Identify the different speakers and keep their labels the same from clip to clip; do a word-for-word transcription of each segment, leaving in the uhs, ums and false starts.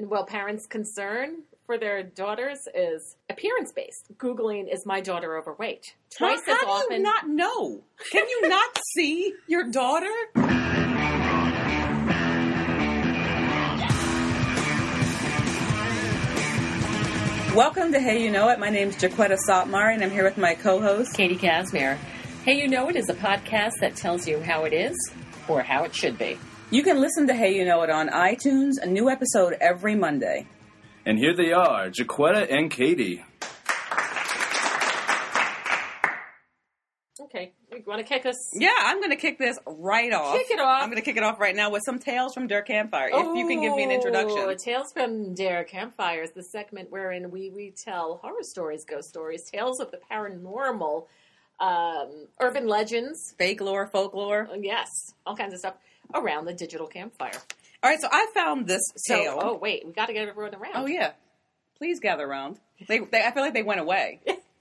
Speaker 1: And well, parents' concern for their daughters is appearance-based. Googling, is my daughter overweight? Twice
Speaker 2: how,
Speaker 1: as
Speaker 2: how
Speaker 1: often.
Speaker 2: do you not know? Can you not see your daughter? Welcome to Hey You Know It. My name's Jaquetta Sotmar, and I'm here with my co-host,
Speaker 1: Katie Casimir. Hey You Know It is a podcast that tells you how it is or how it should be.
Speaker 2: You can listen to Hey You Know It on iTunes, a new episode every Monday.
Speaker 3: And here they are, Jaquetta and Katie.
Speaker 1: Okay, you want to kick us?
Speaker 2: Yeah, I'm going to kick this right off.
Speaker 1: Kick it off.
Speaker 2: I'm going to kick it off right now with some Tales from Dare Campfire, if you can give me an introduction.
Speaker 1: Oh, Tales from Dare Campfire is the segment wherein we retell horror stories, ghost stories, tales of the paranormal, um, urban legends.
Speaker 2: Fake lore, folklore.
Speaker 1: Yes, all kinds of stuff around the digital campfire.
Speaker 2: All right, so I found this
Speaker 1: So,
Speaker 2: tale.
Speaker 1: oh, wait, we got to get everyone around.
Speaker 2: Oh, yeah. Please gather around. They, they, I feel like they went away.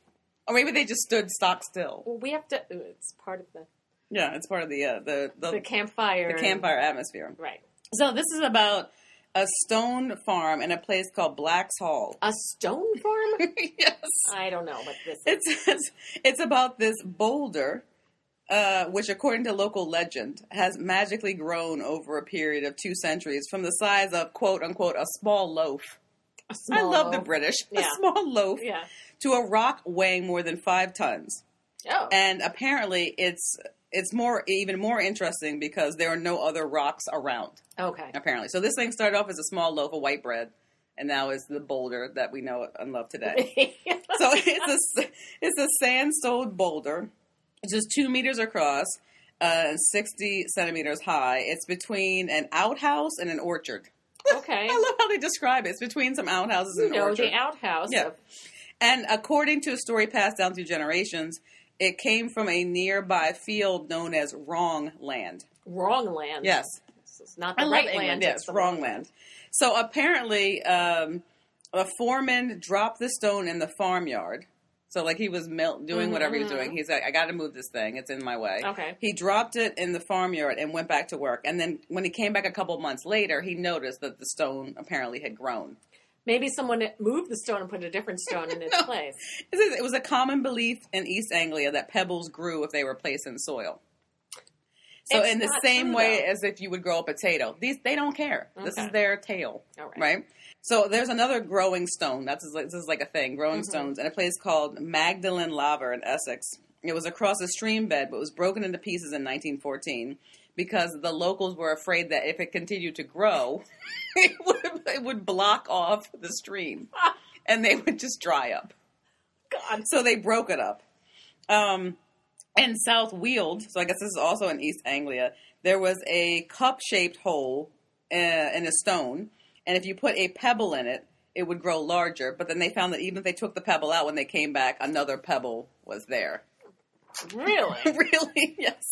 Speaker 2: Or maybe they just stood stock still.
Speaker 1: Well, we have to, it's part of the...
Speaker 2: Yeah, it's part of the, uh, the, the...
Speaker 1: The campfire.
Speaker 2: The campfire atmosphere.
Speaker 1: Right.
Speaker 2: So this is about a stone farm in a place called Black's Hall.
Speaker 1: A stone farm?
Speaker 2: Yes.
Speaker 1: I don't know what this is.
Speaker 2: It's, it's, it's about this boulder... Uh, which, according to local legend, has magically grown over a period of two centuries from the size of, quote-unquote, a small loaf.
Speaker 1: A small
Speaker 2: I love
Speaker 1: loaf.
Speaker 2: the British.
Speaker 1: Yeah.
Speaker 2: A small loaf.
Speaker 1: Yeah.
Speaker 2: To a rock weighing more than five tons.
Speaker 1: Oh.
Speaker 2: And apparently it's it's more even more interesting because there are no other rocks around,
Speaker 1: Okay.
Speaker 2: apparently. So this thing started off as a small loaf of white bread, and now is the boulder that we know and love today. So it's a, it's a sandstone boulder. It's just two meters across uh, and sixty centimeters high. It's between an outhouse and an orchard.
Speaker 1: Okay.
Speaker 2: I love how they describe it. It's between some outhouses and
Speaker 1: You
Speaker 2: an
Speaker 1: know,
Speaker 2: orchard.
Speaker 1: the outhouse.
Speaker 2: Yeah.
Speaker 1: Of,
Speaker 2: And according to a story passed down through generations, it came from a nearby field known as Wrong Land.
Speaker 1: wrong land.
Speaker 2: Yes.
Speaker 1: This is not the
Speaker 2: I
Speaker 1: right
Speaker 2: love England.
Speaker 1: land.
Speaker 2: Yes,
Speaker 1: it's the
Speaker 2: Wrong Land. So apparently, um, a foreman dropped the stone in the farmyard. So, like, he was mil- doing
Speaker 1: Mm-hmm.
Speaker 2: whatever he was doing. He's like, I got to move this thing. It's in my way.
Speaker 1: Okay.
Speaker 2: He dropped it in the farmyard and went back to work. And then when he came back a couple months later, he noticed that the stone apparently had grown.
Speaker 1: Maybe someone moved the stone and put a different stone in its
Speaker 2: No.
Speaker 1: place.
Speaker 2: It says it was a common belief in East Anglia that pebbles grew if they were placed in soil. So
Speaker 1: It's
Speaker 2: in the
Speaker 1: not
Speaker 2: same
Speaker 1: true,
Speaker 2: way
Speaker 1: though.
Speaker 2: as if you would grow a potato, these they don't care. This
Speaker 1: Okay.
Speaker 2: is their tale,
Speaker 1: All right.
Speaker 2: right? So there's another growing stone. That's like, this is like a thing, growing
Speaker 1: Mm-hmm.
Speaker 2: stones, in a place called Magdalen Laver in Essex. It was across a stream bed, but was broken into pieces in nineteen fourteen because the locals were afraid that if it continued to grow, it would, it would block off the stream, and they would just dry up.
Speaker 1: God.
Speaker 2: So they broke it up. Um, in South Weald, so I guess this is also in East Anglia, there was a cup-shaped hole uh, in a stone, and if you put a pebble in it, it would grow larger. But then they found that even if they took the pebble out, when they came back, another pebble was there.
Speaker 1: Really?
Speaker 2: Really? Yes.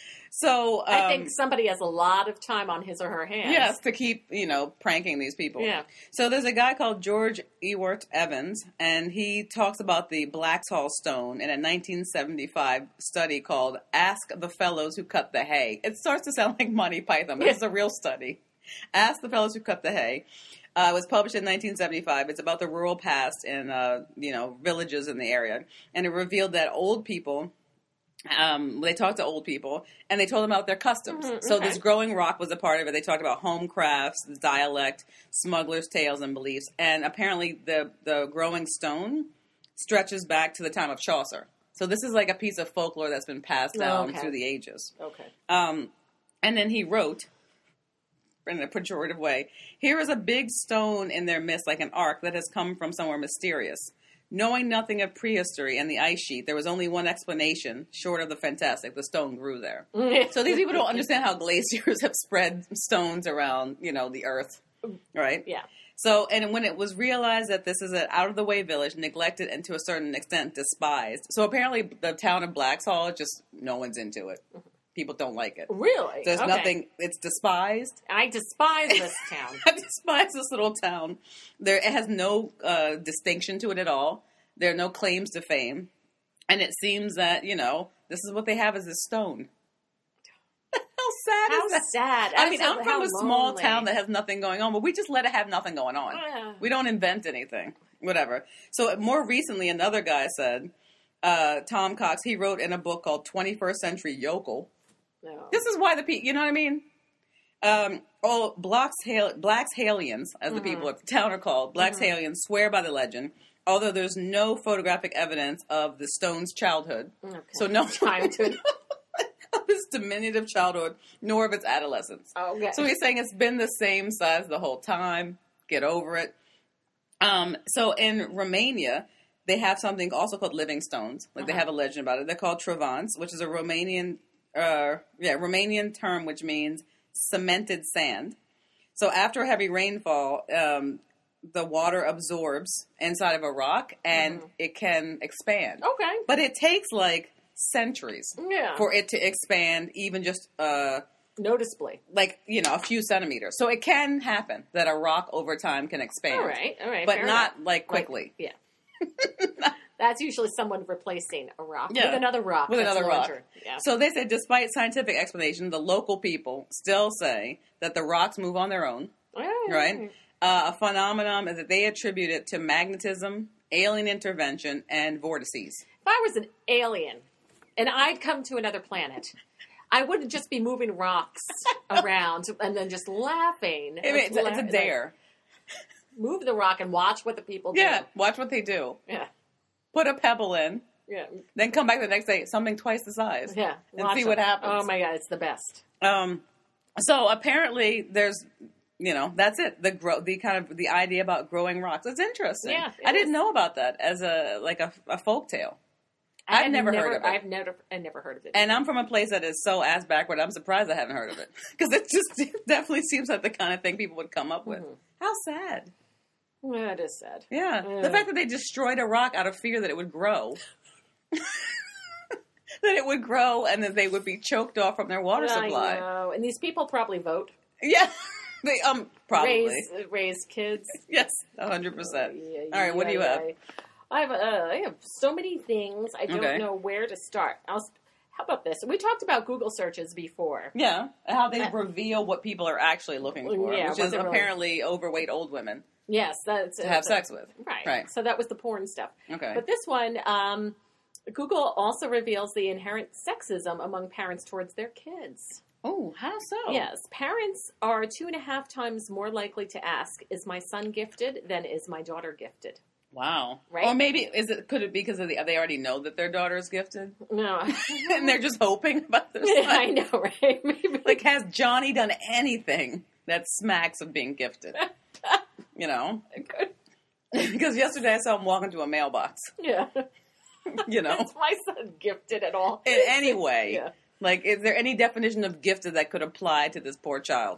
Speaker 2: So um,
Speaker 1: I think somebody has a lot of time on his or her hands.
Speaker 2: yes, to keep, you know, pranking these people.
Speaker 1: Yeah.
Speaker 2: So there's a guy called George Ewart Evans, and he talks about the Black's Hall stone in a nineteen seventy-five study called Ask the Fellows Who Cut the Hay. It starts to sound like Monty Python, but
Speaker 1: Yeah.
Speaker 2: it's a real study. Ask the Fellows Who Cut the Hay. Uh, it was published in nineteen seventy-five. It's about the rural past in, uh, you know, villages in the area. And it revealed that old people... Um, they talked to old people, and they told them about their customs.
Speaker 1: Mhm,
Speaker 2: so
Speaker 1: okay.
Speaker 2: this growing rock was a part of it. They talked about home crafts, the dialect, smugglers' tales, and beliefs. And apparently the, the growing stone stretches back to the time of Chaucer. So this is like a piece of folklore that's been passed down
Speaker 1: Okay.
Speaker 2: through the ages.
Speaker 1: Okay.
Speaker 2: Um, and then he wrote, in a pejorative way, here is a big stone in their midst like an ark that has come from somewhere mysterious. Knowing nothing of prehistory and the ice sheet, there was only one explanation, short of the fantastic. The stone grew there. So these people don't understand how glaciers have spread stones around, you know, the earth, right?
Speaker 1: Yeah.
Speaker 2: So, and when it was realized that this is an out-of-the-way village, neglected and to a certain extent despised. So apparently the town of Black's Hall, just no one's into it. People don't like it.
Speaker 1: Really?
Speaker 2: There's
Speaker 1: Okay.
Speaker 2: nothing, it's despised.
Speaker 1: I despise this town.
Speaker 2: I despise this little town. There, it has no uh, distinction to it at all. There are no claims to fame. And it seems that, you know, this is what they have is this stone. How sad
Speaker 1: How
Speaker 2: is that?
Speaker 1: sad.
Speaker 2: I mean,
Speaker 1: How
Speaker 2: I'm from a small
Speaker 1: lonely.
Speaker 2: town that has nothing going on, but we just let it have nothing going on.
Speaker 1: Yeah.
Speaker 2: We don't invent anything. Whatever. So more recently, another guy said, uh, Tom Cox, he wrote in a book called twenty-first Century Yokel.
Speaker 1: No.
Speaker 2: This is why the people, you know what I mean? Um, all blacks, blacks Halians, as the
Speaker 1: Mm-hmm.
Speaker 2: people of the town are called, blacks Halians swear by the legend, although there's no photographic evidence of the Stones' childhood.
Speaker 1: Okay.
Speaker 2: So no
Speaker 1: Childhood.
Speaker 2: of his diminutive childhood, nor of its adolescence.
Speaker 1: Okay.
Speaker 2: So he's saying it's been the same size the whole time. Get over it. Um, so in Romania, they have something also called living stones. Like they
Speaker 1: Uh-huh.
Speaker 2: have a legend about it. They're called travans, which is a Romanian, uh, yeah, Romanian term which means cemented sand. So after a heavy rainfall, um, the water absorbs inside of a rock and
Speaker 1: Mhm.
Speaker 2: it can expand.
Speaker 1: Okay.
Speaker 2: But it takes like centuries
Speaker 1: Yeah.
Speaker 2: for it to expand, even just uh,
Speaker 1: Noticeably.
Speaker 2: like you know a few centimeters. So it can happen that a rock over time can expand.
Speaker 1: All right. All right.
Speaker 2: but
Speaker 1: fair
Speaker 2: not
Speaker 1: enough.
Speaker 2: like quickly.
Speaker 1: Like, yeah. That's usually someone replacing a rock
Speaker 2: Yeah.
Speaker 1: with another rock.
Speaker 2: With
Speaker 1: that's
Speaker 2: another rock.
Speaker 1: larger. Yeah.
Speaker 2: So they said, despite scientific explanation, the local people still say that the rocks move on their own. Right? Uh, a phenomenon that they attribute it to magnetism, alien intervention, and vortices.
Speaker 1: If I was an alien and I'd come to another planet, I wouldn't just be moving rocks around and then just laughing.
Speaker 2: I mean, it's, it's a
Speaker 1: Like,
Speaker 2: dare.
Speaker 1: move the rock and watch what the people do.
Speaker 2: Yeah, watch what they do.
Speaker 1: Yeah.
Speaker 2: Put a pebble in,
Speaker 1: Yeah.
Speaker 2: then come back the next day, something twice the size.
Speaker 1: Yeah.
Speaker 2: And
Speaker 1: Watch
Speaker 2: see
Speaker 1: it.
Speaker 2: what happens.
Speaker 1: Oh my God, it's the best.
Speaker 2: Um, so apparently there's, you know, that's it. The grow, the kind of the idea about growing rocks. It's interesting.
Speaker 1: Yeah, it
Speaker 2: I didn't
Speaker 1: is.
Speaker 2: know about that as a like a, a folk tale.
Speaker 1: I
Speaker 2: I've
Speaker 1: had
Speaker 2: never heard of it.
Speaker 1: I've never, I never heard of it.
Speaker 2: And I'm from a place that is so ass backward. I'm surprised I haven't heard of it because it just it definitely seems like the kind of thing people would come up with.
Speaker 1: Mhm.
Speaker 2: How sad.
Speaker 1: Well, that is sad.
Speaker 2: Yeah.
Speaker 1: Yeah.
Speaker 2: The fact that they destroyed a rock out of fear that it would grow. That it would grow and that they would be choked off from their water
Speaker 1: I
Speaker 2: supply.
Speaker 1: know. And these people probably vote.
Speaker 2: Yeah. They um probably.
Speaker 1: Raise, raise kids.
Speaker 2: Yes, a hundred percent.
Speaker 1: Yeah,
Speaker 2: All right, what do you
Speaker 1: yeah,
Speaker 2: have?
Speaker 1: yeah. I have, uh, I have so many things. I don't
Speaker 2: Okay.
Speaker 1: know where to start. I'll, s- how about this? We talked about Google searches before.
Speaker 2: Yeah, how they
Speaker 1: Uh,
Speaker 2: reveal what people are actually looking for,
Speaker 1: Yeah,
Speaker 2: which
Speaker 1: what
Speaker 2: is
Speaker 1: they're really-
Speaker 2: apparently overweight old women
Speaker 1: Yes, that's
Speaker 2: to have sex with.
Speaker 1: Right.
Speaker 2: Right.
Speaker 1: So that was the porn stuff.
Speaker 2: Okay.
Speaker 1: But this one, um, Google also reveals the inherent sexism among parents towards their kids.
Speaker 2: Oh, how so?
Speaker 1: Yes, parents are two and a half times more likely to ask, "Is my son gifted?" than "Is my daughter gifted?"
Speaker 2: Wow.
Speaker 1: Right?
Speaker 2: Or maybe is it could it be because of the, they already know that their daughter is gifted
Speaker 1: No,
Speaker 2: and they're just hoping about their son?
Speaker 1: I know, right? Maybe.
Speaker 2: Like, has Johnny done anything that smacks of being gifted? You know, because yesterday I saw him walk into a mailbox.
Speaker 1: yeah.
Speaker 2: You know,
Speaker 1: Is my son gifted at all?
Speaker 2: in any way.
Speaker 1: Yeah.
Speaker 2: Like, is there any definition of gifted that could apply to this poor child?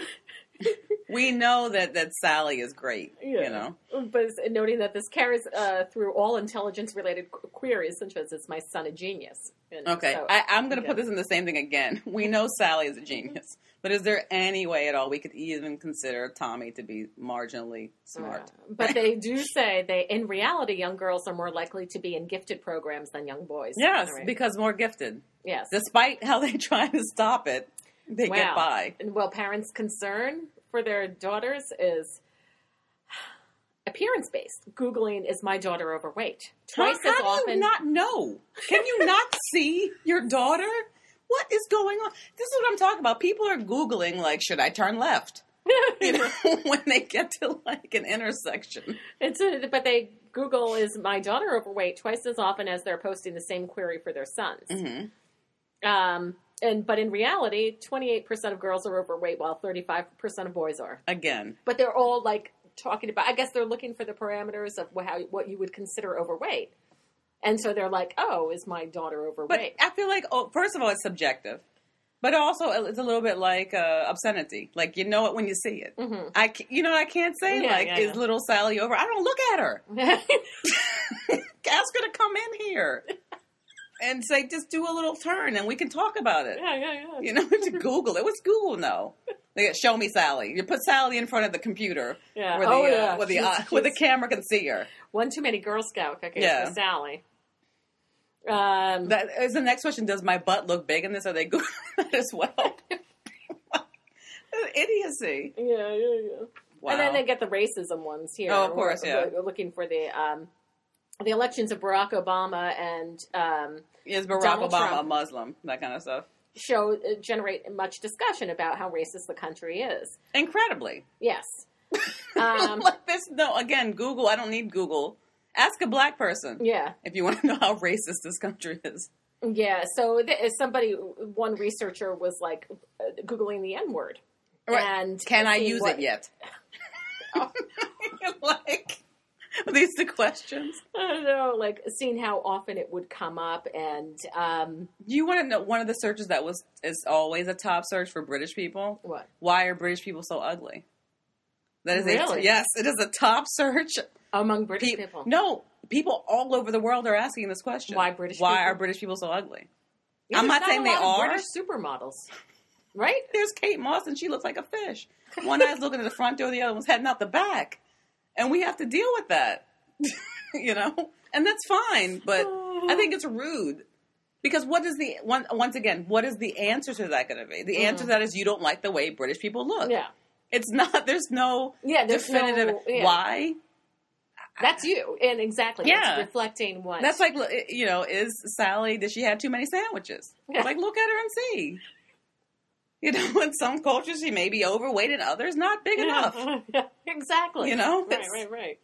Speaker 2: We know that, that Sally is great,
Speaker 1: Yeah.
Speaker 2: you know?
Speaker 1: But it's noting that this carries uh, through all intelligence-related qu- queries, such as, "Is my son a genius?" And
Speaker 2: Okay,
Speaker 1: so-
Speaker 2: I, I'm going to
Speaker 1: okay.
Speaker 2: put this in the same thing again. We know Sally is a genius, but is there any way at all we could even consider Tommy to be marginally smart?
Speaker 1: Uh, but they do say they, in reality, young girls are more likely to be in gifted programs than young boys.
Speaker 2: Yes,
Speaker 1: All right.
Speaker 2: because more gifted.
Speaker 1: yes.
Speaker 2: Despite how they try to stop it, they get
Speaker 1: Wow.
Speaker 2: by.
Speaker 1: And well, parents' concern for their daughters is appearance-based. Googling, "Is my daughter overweight?" Twice
Speaker 2: how,
Speaker 1: as
Speaker 2: how
Speaker 1: often.
Speaker 2: do you not know? Can you not see your daughter? What is going on? This is what I'm talking about. People are Googling, like, should I turn left? You know, when they get to, like, an intersection.
Speaker 1: It's a, but they Google, "Is my daughter overweight?" twice as often as they're posting the same query for their sons.
Speaker 2: Mm-hmm.
Speaker 1: Um, and but in reality, twenty-eight percent of girls are overweight, while thirty-five percent of boys are.
Speaker 2: Again.
Speaker 1: But they're all like talking about. I guess they're looking for the parameters of how what you would consider overweight, and so they're like, "Oh, is my daughter
Speaker 2: But
Speaker 1: overweight?"
Speaker 2: I feel like, oh, first of all, it's subjective. But also, it's a little bit like uh, obscenity. Like, you know it when you see it.
Speaker 1: Mhm.
Speaker 2: I, ca- you know what I can't say?
Speaker 1: Yeah,
Speaker 2: like,
Speaker 1: yeah,
Speaker 2: is
Speaker 1: yeah.
Speaker 2: little Sally over? I don't look at her. Ask her to come in here and say, just do a little turn and we can talk about it.
Speaker 1: yeah, yeah, yeah.
Speaker 2: You know, to Google it. What's Google know? Like, show me Sally. You put Sally in front of the computer
Speaker 1: Yeah.
Speaker 2: where the,
Speaker 1: Oh,
Speaker 2: uh,
Speaker 1: yeah.
Speaker 2: where, the
Speaker 1: She's-
Speaker 2: uh, where the
Speaker 1: she's-
Speaker 2: camera can see her.
Speaker 1: One too many Girl Scout cookies
Speaker 2: Yeah.
Speaker 1: for Sally. Um,
Speaker 2: That is the next question. Does my butt look big in this? Are they Googling that as well? Idiocy.
Speaker 1: yeah, yeah, yeah.
Speaker 2: Wow.
Speaker 1: And then they get the racism ones here.
Speaker 2: Oh, of course,
Speaker 1: We're-
Speaker 2: yeah.
Speaker 1: we're looking for the um, the elections of Barack Obama and um,
Speaker 2: Is Barack
Speaker 1: Donald
Speaker 2: Obama
Speaker 1: Trump.
Speaker 2: a Muslim? That kind of stuff.
Speaker 1: show uh, generate much discussion about how racist the country is.
Speaker 2: Incredibly.
Speaker 1: Yes. Um,
Speaker 2: like this. No, again, Google. I don't need Google. Ask a black person
Speaker 1: yeah.
Speaker 2: if you want to know how racist this country is.
Speaker 1: Yeah. So th- somebody, one researcher was like uh, Googling the N word.
Speaker 2: Right.
Speaker 1: And
Speaker 2: Can I
Speaker 1: seeing
Speaker 2: use
Speaker 1: what-
Speaker 2: it yet? like, are these the questions?
Speaker 1: I don't know, like seeing how often it would come up, and um,
Speaker 2: You want to know one of the searches that was is always a top search for British people?
Speaker 1: what?
Speaker 2: Why are British people so ugly? That is
Speaker 1: Really?
Speaker 2: a, yes, it is a top search.
Speaker 1: Among British
Speaker 2: Pe-
Speaker 1: people.
Speaker 2: No, people all over the world are asking this question.
Speaker 1: Why British
Speaker 2: Why
Speaker 1: people?
Speaker 2: are British people so ugly?
Speaker 1: Yeah,
Speaker 2: I'm
Speaker 1: there's
Speaker 2: not saying
Speaker 1: a
Speaker 2: they
Speaker 1: lot of
Speaker 2: are.
Speaker 1: British supermodels, right?
Speaker 2: There's Kate Moss, and she looks like a fish. One eye's looking at the front door, the other one's heading out the back. And we have to deal with that. You know? And that's fine, but I think it's rude. Because what is the, one, once again, what is the answer to that going to be? The answer to that is you don't like the way British people look.
Speaker 1: Yeah.
Speaker 2: It's not, there's no
Speaker 1: Yeah, there's
Speaker 2: definitive,
Speaker 1: no- yeah.
Speaker 2: why?
Speaker 1: That's you, and exactly,
Speaker 2: Yeah.
Speaker 1: it's reflecting what.
Speaker 2: That's like, you know, is Sally, does she have too many sandwiches?
Speaker 1: Yeah.
Speaker 2: Like, look at her and see. You know, in some cultures she may be overweight and others not big enough.
Speaker 1: Exactly.
Speaker 2: You know?
Speaker 1: Right,
Speaker 2: It's-
Speaker 1: right, right.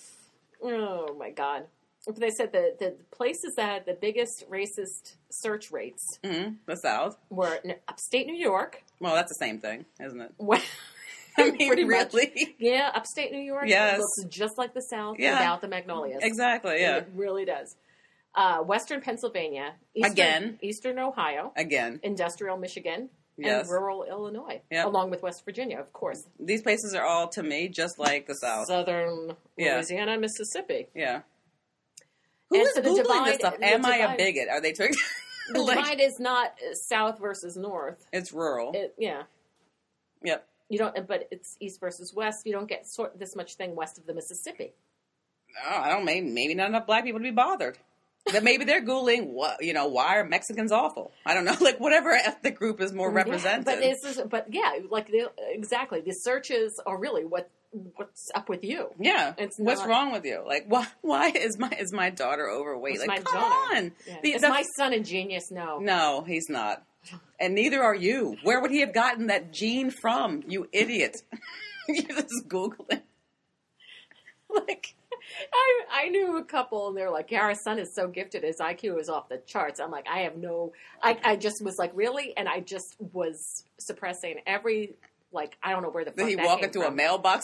Speaker 1: Oh my God! But they said the the places that had the biggest racist search rates
Speaker 2: Mhm, the South.
Speaker 1: were in upstate New York.
Speaker 2: Well, that's the same thing, isn't it?
Speaker 1: Well,
Speaker 2: I mean,
Speaker 1: pretty much.
Speaker 2: really?
Speaker 1: Yeah, upstate New York
Speaker 2: Yes.
Speaker 1: looks just like the South
Speaker 2: Yeah.
Speaker 1: without the magnolias.
Speaker 2: Exactly, yeah.
Speaker 1: It really does. Uh, Western Pennsylvania, Eastern,
Speaker 2: Again.
Speaker 1: Eastern Ohio,
Speaker 2: Again,
Speaker 1: industrial Michigan,
Speaker 2: Yes.
Speaker 1: and rural Illinois,
Speaker 2: Yep.
Speaker 1: along with West Virginia, of course.
Speaker 2: these places are all, to me, just like the South.
Speaker 1: Southern
Speaker 2: Yeah.
Speaker 1: Louisiana, Mississippi.
Speaker 2: Yeah. Who
Speaker 1: And
Speaker 2: is
Speaker 1: so the
Speaker 2: Googling
Speaker 1: divide-
Speaker 2: this stuff?
Speaker 1: the
Speaker 2: Am I a
Speaker 1: divide-
Speaker 2: bigot? Are they trying
Speaker 1: The
Speaker 2: like,
Speaker 1: divide is not uh, South versus North.
Speaker 2: it's rural.
Speaker 1: It, yeah,
Speaker 2: Yep.
Speaker 1: you don't. But it's East versus West. You don't get sort this much thing west of the Mississippi.
Speaker 2: Oh, I don't maybe maybe not enough black people to be bothered. That maybe they're googling what you know why are Mexicans awful? I don't know, like whatever ethnic group is more represented.
Speaker 1: Yeah, but this is. But yeah, like the, exactly. The searches are really what what's up with you.
Speaker 2: yeah,
Speaker 1: It's
Speaker 2: what's
Speaker 1: not-
Speaker 2: wrong with you? Like why why is my is my daughter overweight?
Speaker 1: It's
Speaker 2: like
Speaker 1: my
Speaker 2: come
Speaker 1: daughter.
Speaker 2: on,
Speaker 1: Yeah.
Speaker 2: The-
Speaker 1: Is
Speaker 2: the-
Speaker 1: my son a genius? No.
Speaker 2: no, he's not, and neither are you. Where would he have gotten that gene from? You idiot! You just googling. Like
Speaker 1: I, I knew a couple, and they're like, "Yeah, our son is so gifted. His I Q is off the charts." I'm like, I have no. I, I just was like, really, and I just was suppressing every like I don't know where the fuck
Speaker 2: did he
Speaker 1: that
Speaker 2: walk
Speaker 1: came
Speaker 2: into a
Speaker 1: from.
Speaker 2: mailbox?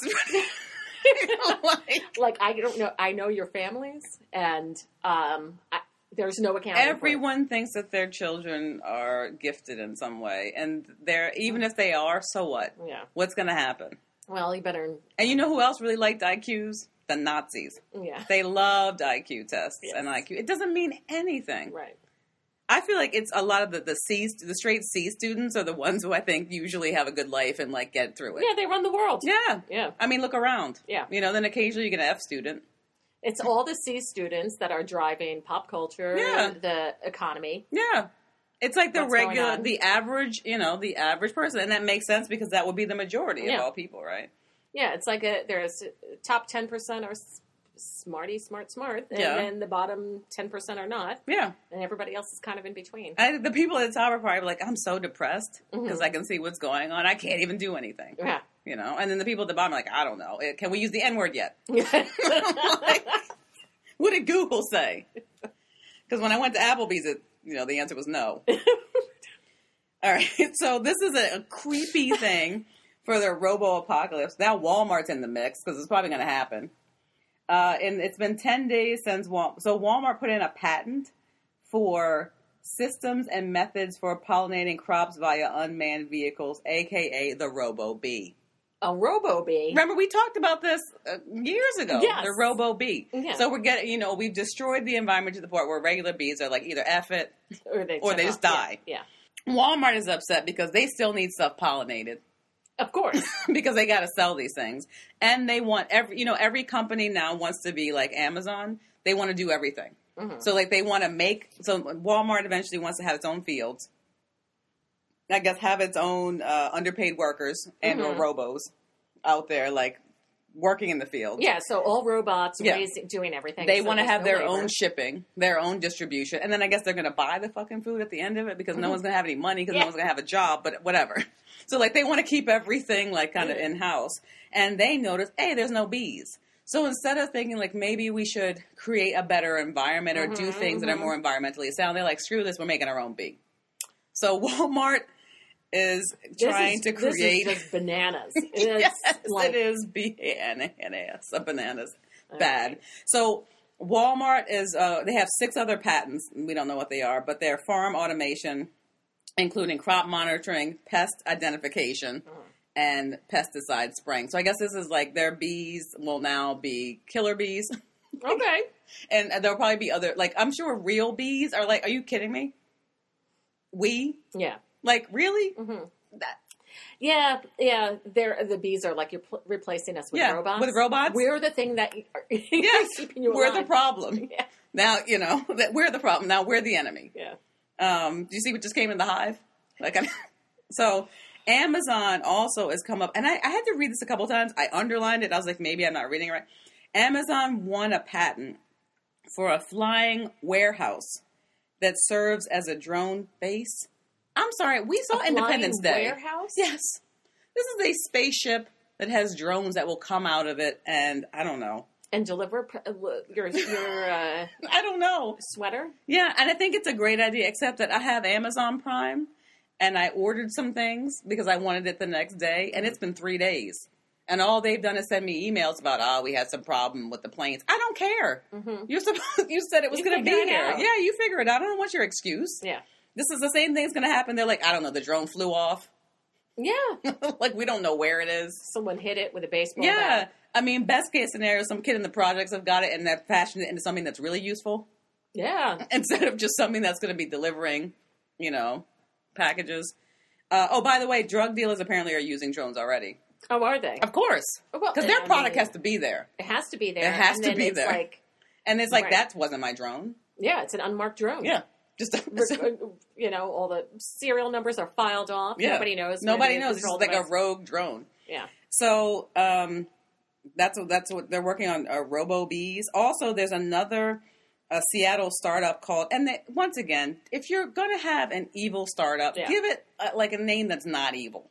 Speaker 2: Like,
Speaker 1: Like I don't know. I know your families, and um, I, there's no account.
Speaker 2: everyone thinks that their children are gifted in some way, and they're even if they are, so what?
Speaker 1: Yeah.
Speaker 2: What's going to happen?
Speaker 1: Well, you better.
Speaker 2: And you know who else really liked I Qs? The Nazis.
Speaker 1: Yeah.
Speaker 2: They loved I Q tests
Speaker 1: Yes.
Speaker 2: and I Q. It doesn't mean anything.
Speaker 1: Right.
Speaker 2: I feel like it's a lot of the the C, the straight C students are the ones who I think usually have a good life and like get through it.
Speaker 1: Yeah, they run the world.
Speaker 2: Yeah.
Speaker 1: Yeah.
Speaker 2: I mean, look around.
Speaker 1: Yeah.
Speaker 2: You know, then occasionally you get an F student.
Speaker 1: It's all the C students that are driving pop culture,
Speaker 2: Yeah.
Speaker 1: the economy.
Speaker 2: Yeah. It's like the
Speaker 1: What's going
Speaker 2: regular,
Speaker 1: on.
Speaker 2: the average, you know, the average person. And that makes sense because that would be the majority
Speaker 1: Yeah.
Speaker 2: of all people, right?
Speaker 1: Yeah, it's like a there's top ten percent are s- smarty, smart, smart, and
Speaker 2: Yeah.
Speaker 1: then the bottom ten percent are not,
Speaker 2: Yeah.
Speaker 1: and everybody else is kind of in between.
Speaker 2: I, the people at the top are probably like, I'm so depressed because
Speaker 1: Mhm.
Speaker 2: I can see what's going on. I can't even do anything.
Speaker 1: Yeah.
Speaker 2: You know? And then the people at the bottom are like, I don't know. Eh, Can we use the N word yet? What did Google say? Because when I went to Applebee's, it, you know, the answer was no. All right. So this is a, a creepy thing for the robo-apocalypse. Now Walmart's in the mix because it's probably going to happen. Uh, and it's been ten days since Walmart. So Walmart put in a patent for systems and methods for pollinating crops via unmanned vehicles, a k a the Robo-Bee.
Speaker 1: A robo-bee.
Speaker 2: Remember, we talked about this uh, years ago.
Speaker 1: Yes.
Speaker 2: The Robo-Bee.
Speaker 1: Yeah.
Speaker 2: So we're getting, you know, we've destroyed the environment to the point where regular bees are like either F it.
Speaker 1: Or they,
Speaker 2: Or
Speaker 1: tip
Speaker 2: they just
Speaker 1: off.
Speaker 2: die.
Speaker 1: Yeah.
Speaker 2: Walmart is upset because they still need stuff pollinated
Speaker 1: yeah. Of course.
Speaker 2: because they got to sell these things. And they want every, you know, every company now wants to be like Amazon. They want to do everything.
Speaker 1: Mm-hmm.
Speaker 2: So, like, they want to make... So, Walmart eventually wants to have its own fields. I guess have its own uh, underpaid workers and
Speaker 1: Mm-hmm.
Speaker 2: or robos out there, like, working in the field.
Speaker 1: Yeah, so all robots
Speaker 2: Yeah.
Speaker 1: raising, doing everything.
Speaker 2: They
Speaker 1: so
Speaker 2: want to
Speaker 1: there's
Speaker 2: have
Speaker 1: no
Speaker 2: their
Speaker 1: labor.
Speaker 2: own shipping, their own distribution. And then I guess they're going to buy the fucking food at the end of it because no one's going to have any money because
Speaker 1: Yeah.
Speaker 2: no one's going to have a job, but whatever. So, like, they want to keep everything, like, kind of
Speaker 1: Mm.
Speaker 2: in-house. And they notice, hey, there's no bees. So instead of thinking, like, maybe we should create a better environment or do
Speaker 1: Mhm,
Speaker 2: things that are
Speaker 1: mhm.
Speaker 2: more environmentally sound, they're like, screw this, we're making our own bee. So Walmart is
Speaker 1: This
Speaker 2: trying
Speaker 1: is,
Speaker 2: to
Speaker 1: this
Speaker 2: create...
Speaker 1: is just bananas. It's
Speaker 2: yes,
Speaker 1: like,
Speaker 2: it is bananas. Bananas.
Speaker 1: All
Speaker 2: Bad.
Speaker 1: right.
Speaker 2: So Walmart is, uh, they have six other patents. We don't know what they are, but they're farm automation, including crop monitoring, pest identification,
Speaker 1: Mm.
Speaker 2: and pesticide spraying. So I guess this is like their bees will now be killer bees.
Speaker 1: Okay.
Speaker 2: And there'll probably be other, like, I'm sure real bees are like, are you kidding me? We?
Speaker 1: Yeah.
Speaker 2: Like, really?
Speaker 1: hmm
Speaker 2: That,
Speaker 1: Yeah, yeah. They're, the bees are like you're pl- replacing us with
Speaker 2: yeah,
Speaker 1: robots.
Speaker 2: with robots?
Speaker 1: We're the thing that are
Speaker 2: yes,
Speaker 1: keeping you
Speaker 2: we're
Speaker 1: alive.
Speaker 2: the problem.
Speaker 1: Yeah.
Speaker 2: Now, you know, that we're the problem. Now we're the enemy.
Speaker 1: Yeah.
Speaker 2: Um, do you see what just came in the hive? Like, I, so Amazon also has come up, and I, I had to read this a couple times. I underlined it. I was like, maybe I'm not reading it right. Amazon won a patent for a flying warehouse that serves as a drone base. I'm sorry, we saw
Speaker 1: A
Speaker 2: Independence
Speaker 1: flying
Speaker 2: Day.
Speaker 1: warehouse?
Speaker 2: Yes. This is a spaceship that has drones that will come out of it, and I don't know.
Speaker 1: And deliver pr- uh, your your uh,
Speaker 2: I don't know.
Speaker 1: sweater.
Speaker 2: Yeah, and I think it's a great idea, except that I have Amazon Prime, and I ordered some things because I wanted it the next day, and it's been three days. And all they've done is send me emails about, oh, we had some problem with the planes. I don't care.
Speaker 1: Mm-hmm.
Speaker 2: You're supposed, you said it was
Speaker 1: You
Speaker 2: going to be
Speaker 1: figure it
Speaker 2: here.
Speaker 1: out.
Speaker 2: Yeah, you figure it out. I don't want your excuse.
Speaker 1: Yeah.
Speaker 2: This is the same thing's going to happen. They're like, I don't know, the drone flew off.
Speaker 1: Yeah.
Speaker 2: Like, we don't know where it is.
Speaker 1: Someone hit it with a baseball
Speaker 2: Yeah.
Speaker 1: bat.
Speaker 2: I mean, best case scenario, some kid in the projects have got it and they've fashioned it into something that's really useful
Speaker 1: Yeah.
Speaker 2: instead of just something that's going to be delivering, you know, packages. Uh, oh, by the way, drug dealers apparently are using drones already.
Speaker 1: Oh, are they?
Speaker 2: Of course.
Speaker 1: Well,
Speaker 2: Because their
Speaker 1: I
Speaker 2: product
Speaker 1: mean,
Speaker 2: has to be there.
Speaker 1: It has to be there.
Speaker 2: It has
Speaker 1: and
Speaker 2: to
Speaker 1: then
Speaker 2: be
Speaker 1: it's
Speaker 2: there.
Speaker 1: Like,
Speaker 2: And it's like,
Speaker 1: Right.
Speaker 2: that wasn't my drone.
Speaker 1: yeah, it's an unmarked drone.
Speaker 2: Yeah. Just
Speaker 1: Re- you know, all the serial numbers are filed off.
Speaker 2: yeah.
Speaker 1: Nobody knows. when
Speaker 2: Nobody
Speaker 1: the
Speaker 2: knows. It's
Speaker 1: control
Speaker 2: just like a
Speaker 1: device-
Speaker 2: rogue drone.
Speaker 1: Yeah.
Speaker 2: So um, that's what that's what they're working on. Uh, Robo Bees. Also, there's another uh, Seattle startup called. And they, once again, if you're going to have an evil startup,
Speaker 1: Yeah.
Speaker 2: give it uh, like a name that's not evil.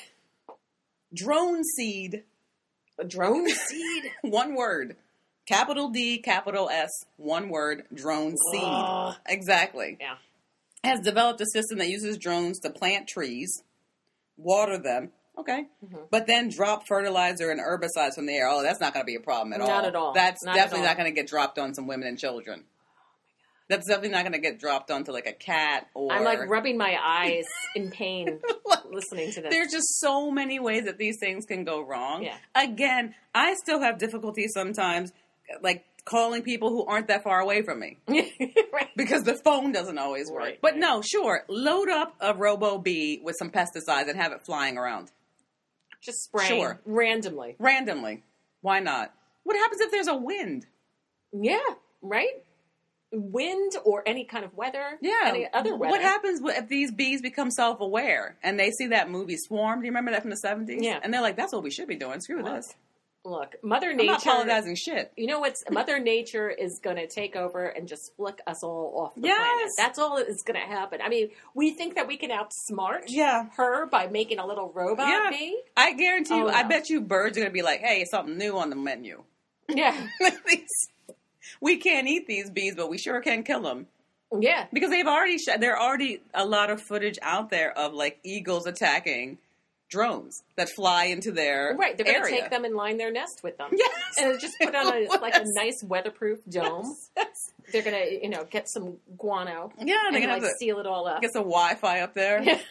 Speaker 2: Drone Seed.
Speaker 1: A drone seed.
Speaker 2: One word. Capital D, capital S, one word. Drone Seed.
Speaker 1: Ugh.
Speaker 2: Exactly.
Speaker 1: Yeah.
Speaker 2: Has developed a system that uses drones to plant trees, water them, okay,
Speaker 1: Mm-hmm.
Speaker 2: but then drop fertilizer and herbicides from the air. Oh, that's not going to be a problem at all.
Speaker 1: Not at all.
Speaker 2: That's
Speaker 1: Not at
Speaker 2: definitely
Speaker 1: all.
Speaker 2: not going to get dropped on some women and children. That's definitely not going to get dropped onto like a cat or.
Speaker 1: I'm like rubbing my eyes in pain listening to this.
Speaker 2: There's just so many ways that these things can go wrong.
Speaker 1: Yeah.
Speaker 2: Again, I still have difficulty sometimes, like calling people who aren't that far away from me.
Speaker 1: Right.
Speaker 2: Because the phone doesn't always work.
Speaker 1: Right,
Speaker 2: but
Speaker 1: right.
Speaker 2: no, sure. Load up a Robo Bee with some pesticides and have it flying around.
Speaker 1: Just spraying
Speaker 2: Sure.
Speaker 1: randomly.
Speaker 2: Randomly. Why not? What happens if there's a wind?
Speaker 1: Yeah. Right. Wind or any kind of weather.
Speaker 2: Yeah.
Speaker 1: Any other weather.
Speaker 2: What happens if these bees become self-aware and they see that movie Swarm? Do you remember that from the seventies?
Speaker 1: Yeah.
Speaker 2: And they're like, that's what we should be doing. Screw
Speaker 1: Look,
Speaker 2: this.
Speaker 1: Look, Mother
Speaker 2: I'm
Speaker 1: Nature.
Speaker 2: not apologizing shit.
Speaker 1: You know what's Mother Nature is going to take over and just flick us all off the
Speaker 2: Yes.
Speaker 1: planet. That's all that is going to happen. I mean, we think that we can outsmart
Speaker 2: Yeah.
Speaker 1: her by making a little robot
Speaker 2: Yeah.
Speaker 1: bee.
Speaker 2: I guarantee you,
Speaker 1: Oh,
Speaker 2: I
Speaker 1: no.
Speaker 2: bet you birds are going to be like, hey, something new on the menu.
Speaker 1: Yeah,
Speaker 2: These- we can't eat these bees, but we sure can kill them.
Speaker 1: yeah.
Speaker 2: Because they've already, sh- there are already a lot of footage out there of like eagles attacking drones that fly into their
Speaker 1: Right, they're going to
Speaker 2: area.
Speaker 1: take them and line their nest with them.
Speaker 2: Yes.
Speaker 1: And just put on a, like a
Speaker 2: Yes.
Speaker 1: nice weatherproof dome.
Speaker 2: Yes.
Speaker 1: They're going to, you know, get some guano
Speaker 2: Yeah, they're
Speaker 1: and
Speaker 2: gonna
Speaker 1: like
Speaker 2: have to
Speaker 1: seal it all up.
Speaker 2: get some Wi-Fi up there.
Speaker 1: Yeah.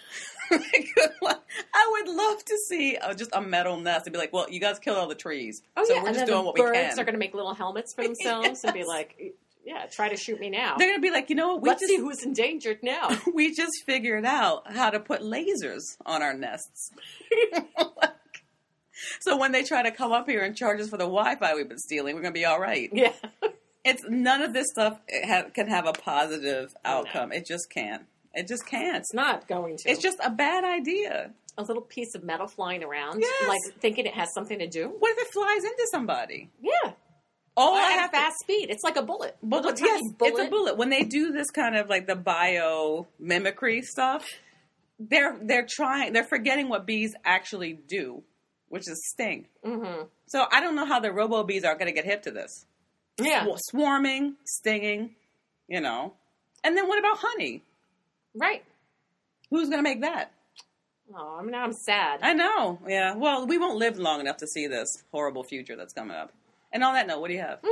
Speaker 2: I would love to see uh, just a metal nest and be like, well, you guys killed all the trees,
Speaker 1: Oh
Speaker 2: so
Speaker 1: yeah,
Speaker 2: we're
Speaker 1: and
Speaker 2: just
Speaker 1: then
Speaker 2: doing
Speaker 1: the
Speaker 2: what we
Speaker 1: birds
Speaker 2: can.
Speaker 1: are going to make little helmets for themselves and be
Speaker 2: Yes.
Speaker 1: like, yeah, try to shoot me now.
Speaker 2: They're gonna be like, you know what? We
Speaker 1: Let's
Speaker 2: just
Speaker 1: see who's endangered now.
Speaker 2: we just figured out how to put lasers on our nests. Like, so when they try to come up here and charge us for the Wi-Fi we've been stealing, we're gonna be all right.
Speaker 1: Yeah.
Speaker 2: It's none of this stuff ha- can have a positive outcome.
Speaker 1: No.
Speaker 2: It just can't. It just can't.
Speaker 1: It's not going to.
Speaker 2: It's just a bad idea.
Speaker 1: A little piece of metal flying around,
Speaker 2: Yes.
Speaker 1: like thinking it has something to do.
Speaker 2: What if it flies into somebody?
Speaker 1: Yeah.
Speaker 2: All I
Speaker 1: At
Speaker 2: have
Speaker 1: fast
Speaker 2: to,
Speaker 1: speed. It's like a bullet.
Speaker 2: Well,
Speaker 1: Little
Speaker 2: yes,
Speaker 1: tiny
Speaker 2: it's a bullet. When they do this kind of like the bio mimicry stuff, they're they're trying. They're forgetting what bees actually do, which is sting.
Speaker 1: Mm-hmm.
Speaker 2: So I don't know how the robo bees are going to get hip to this.
Speaker 1: Yeah.
Speaker 2: Sw- swarming, stinging, you know. And then what about honey?
Speaker 1: Right.
Speaker 2: Who's going to make that?
Speaker 1: Oh, I mean, now I'm sad.
Speaker 2: I know. Yeah. Well, we won't live long enough to see this horrible future that's coming up. And on that note, what do you have?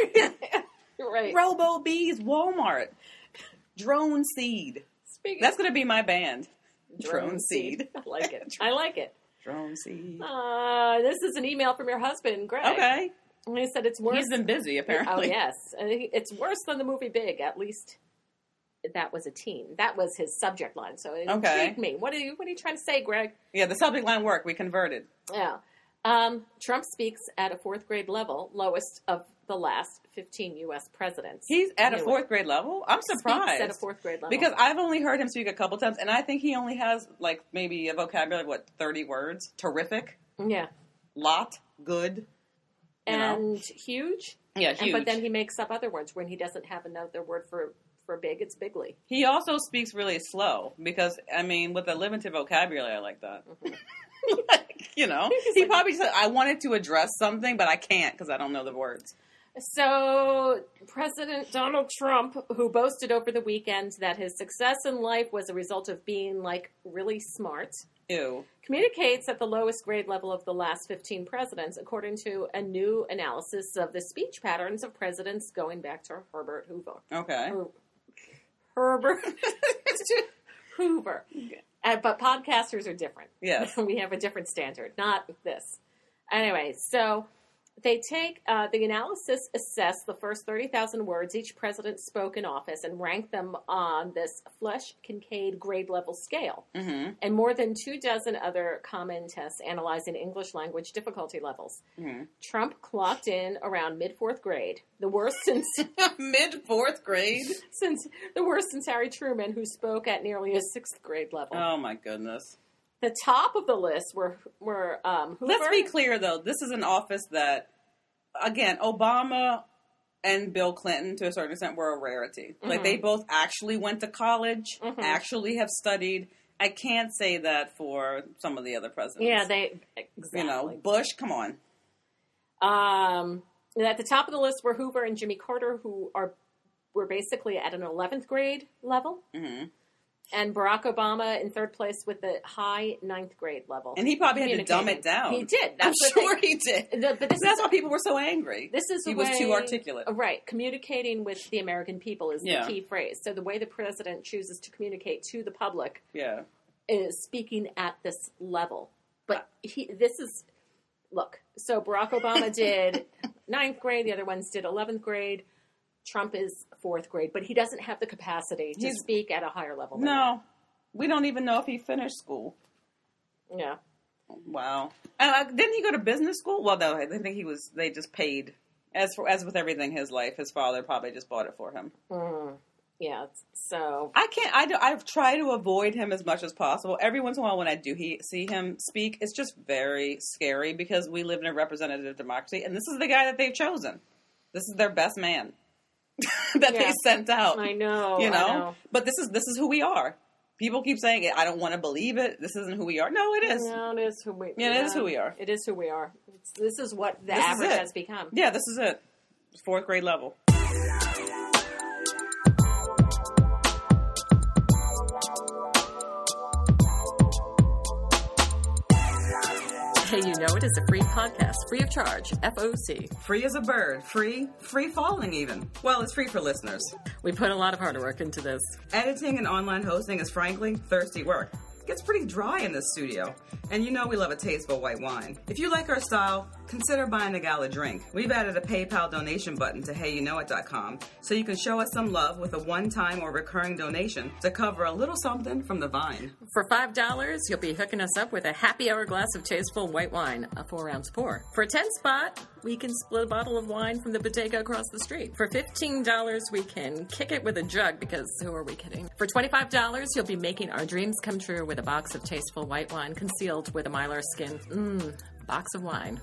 Speaker 1: Right.
Speaker 2: Robo Bees, Walmart, Drone Seed.
Speaker 1: Speaking
Speaker 2: That's going to be my band.
Speaker 1: Drone
Speaker 2: Drone Seed.
Speaker 1: I like it. I like it.
Speaker 2: Drone Seed.
Speaker 1: Uh, this is an email from your husband, Greg.
Speaker 2: Okay.
Speaker 1: And he said it's worse.
Speaker 2: He's been busy, apparently.
Speaker 1: Oh, yes. And he- It's worse than the movie Big. At least that was a teen. That was his subject line. So it
Speaker 2: Okay.
Speaker 1: intrigued me. What are you, what are you trying to say, Greg?
Speaker 2: Yeah, the subject line worked. We converted.
Speaker 1: Yeah. Um, Trump speaks at a fourth grade level, lowest of the last fifteen U S presidents.
Speaker 2: He's at a
Speaker 1: Knew it.
Speaker 2: fourth grade level? I'm
Speaker 1: Speaks
Speaker 2: surprised.
Speaker 1: at a fourth grade level.
Speaker 2: Because I've only heard him speak a couple times, and I think he only has, like, maybe a vocabulary of, what, thirty words? Terrific,
Speaker 1: Yeah.
Speaker 2: lot, good. You know?
Speaker 1: And huge.
Speaker 2: Yeah,
Speaker 1: And,
Speaker 2: huge.
Speaker 1: but then he makes up other words when he doesn't have another word for, for big. It's bigly.
Speaker 2: He also speaks really slow, because, I mean, with a limited vocabulary like that. Like, you know,
Speaker 1: He's
Speaker 2: he
Speaker 1: like-
Speaker 2: probably said, I wanted to address something, but I can't because I don't know the words.
Speaker 1: So, President Donald Trump, who boasted over the weekend that his success in life was a result of being, like, really smart,
Speaker 2: Ew.
Speaker 1: communicates at the lowest grade level of the last fifteen presidents, according to a new analysis of the speech patterns of presidents going back to Herbert Hoover.
Speaker 2: Okay.
Speaker 1: Her- Herbert Hoover. Uh, but podcasters are different.
Speaker 2: Yes.
Speaker 1: We have a different standard, not this. Anyway, so they take uh, the analysis, assess the first thirty thousand words each president spoke in office and rank them on this Flesch-Kincaid grade level scale.
Speaker 2: Mm-hmm.
Speaker 1: And more than two dozen other common tests analyzing English language difficulty levels.
Speaker 2: Mm-hmm.
Speaker 1: Trump clocked in around mid-fourth grade, the worst since
Speaker 2: Mid fourth grade?
Speaker 1: since the worst since Harry Truman, who spoke at nearly a sixth grade level.
Speaker 2: Oh, my goodness.
Speaker 1: The top of the list were were um, Hoover.
Speaker 2: Let's be clear, though. This is an office that, again, Obama and Bill Clinton, to a certain extent, were a rarity.
Speaker 1: Mm-hmm.
Speaker 2: Like, they both actually went to college,
Speaker 1: Mhm.
Speaker 2: actually have studied. I can't say that for some of the other presidents.
Speaker 1: Yeah, they exactly.
Speaker 2: You know, Bush, come on.
Speaker 1: Um, and at the top of the list were Hoover and Jimmy Carter, who are were basically at an eleventh grade level,
Speaker 2: hmm
Speaker 1: and Barack Obama in third place with the high ninth grade level.
Speaker 2: And he probably had to dumb it down.
Speaker 1: He did.
Speaker 2: I'm
Speaker 1: That's the
Speaker 2: sure
Speaker 1: thing.
Speaker 2: he did.
Speaker 1: The, but this
Speaker 2: That's
Speaker 1: is
Speaker 2: why people were so angry.
Speaker 1: this is
Speaker 2: he
Speaker 1: a
Speaker 2: was
Speaker 1: way,
Speaker 2: too articulate.
Speaker 1: Right, communicating with the American people is
Speaker 2: Yeah.
Speaker 1: the key phrase. So the way the president chooses to communicate to the public
Speaker 2: Yeah.
Speaker 1: is speaking at this level. But he, this is, look, so Barack Obama did ninth grade, the other ones did eleventh grade. Trump is fourth grade, but he doesn't have the capacity to
Speaker 2: He's-
Speaker 1: speak at a higher level than
Speaker 2: No. We don't even know if he finished school.
Speaker 1: that. Yeah.
Speaker 2: Wow. Uh, didn't he go to business school? Well, no, I think he was, they just paid. As for, as with everything in his life, his father probably just bought it for him.
Speaker 1: Mm. Yeah, so,
Speaker 2: I can't, I do, I've tried to avoid him as much as possible. Every once in a while when I do he, see him speak, it's just very scary because we live in a representative democracy, and this is the guy that they've chosen. This is their best man that
Speaker 1: Yeah.
Speaker 2: they sent out.
Speaker 1: I know,
Speaker 2: You know?
Speaker 1: I know.
Speaker 2: But this is, this is who we are. People keep saying, I don't want to believe it. This isn't who we are. No, it is.
Speaker 1: No, it is who we
Speaker 2: Yeah, it is who we are.
Speaker 1: It is who we are. It's, this is what the
Speaker 2: This is
Speaker 1: average
Speaker 2: it.
Speaker 1: has become.
Speaker 2: Yeah, this is it. Fourth grade level.
Speaker 1: Hey, you know it is a free podcast, free of charge, F O C.
Speaker 2: Free as a bird. Free, free falling even. Well, it's free for listeners.
Speaker 1: We put a lot of hard work into this.
Speaker 2: Editing and online hosting is frankly thirsty work. It gets pretty dry in this studio. And you know we love a tasteful white wine. If you like our style, consider buying a gal a drink. We've added a PayPal donation button to hey you know it dot com so you can show us some love with a one-time or recurring donation to cover a little something from the vine.
Speaker 1: For five dollars, you'll be hooking us up with a happy hour glass of tasteful white wine, a four-ounce pour. For ten spot, we can split a bottle of wine from the bodega across the street. For fifteen dollars, we can kick it with a jug, because who are we kidding? For twenty-five dollars, you'll be making our dreams come true with a box of tasteful white wine concealed with a mylar skin. Mmm, box of wine.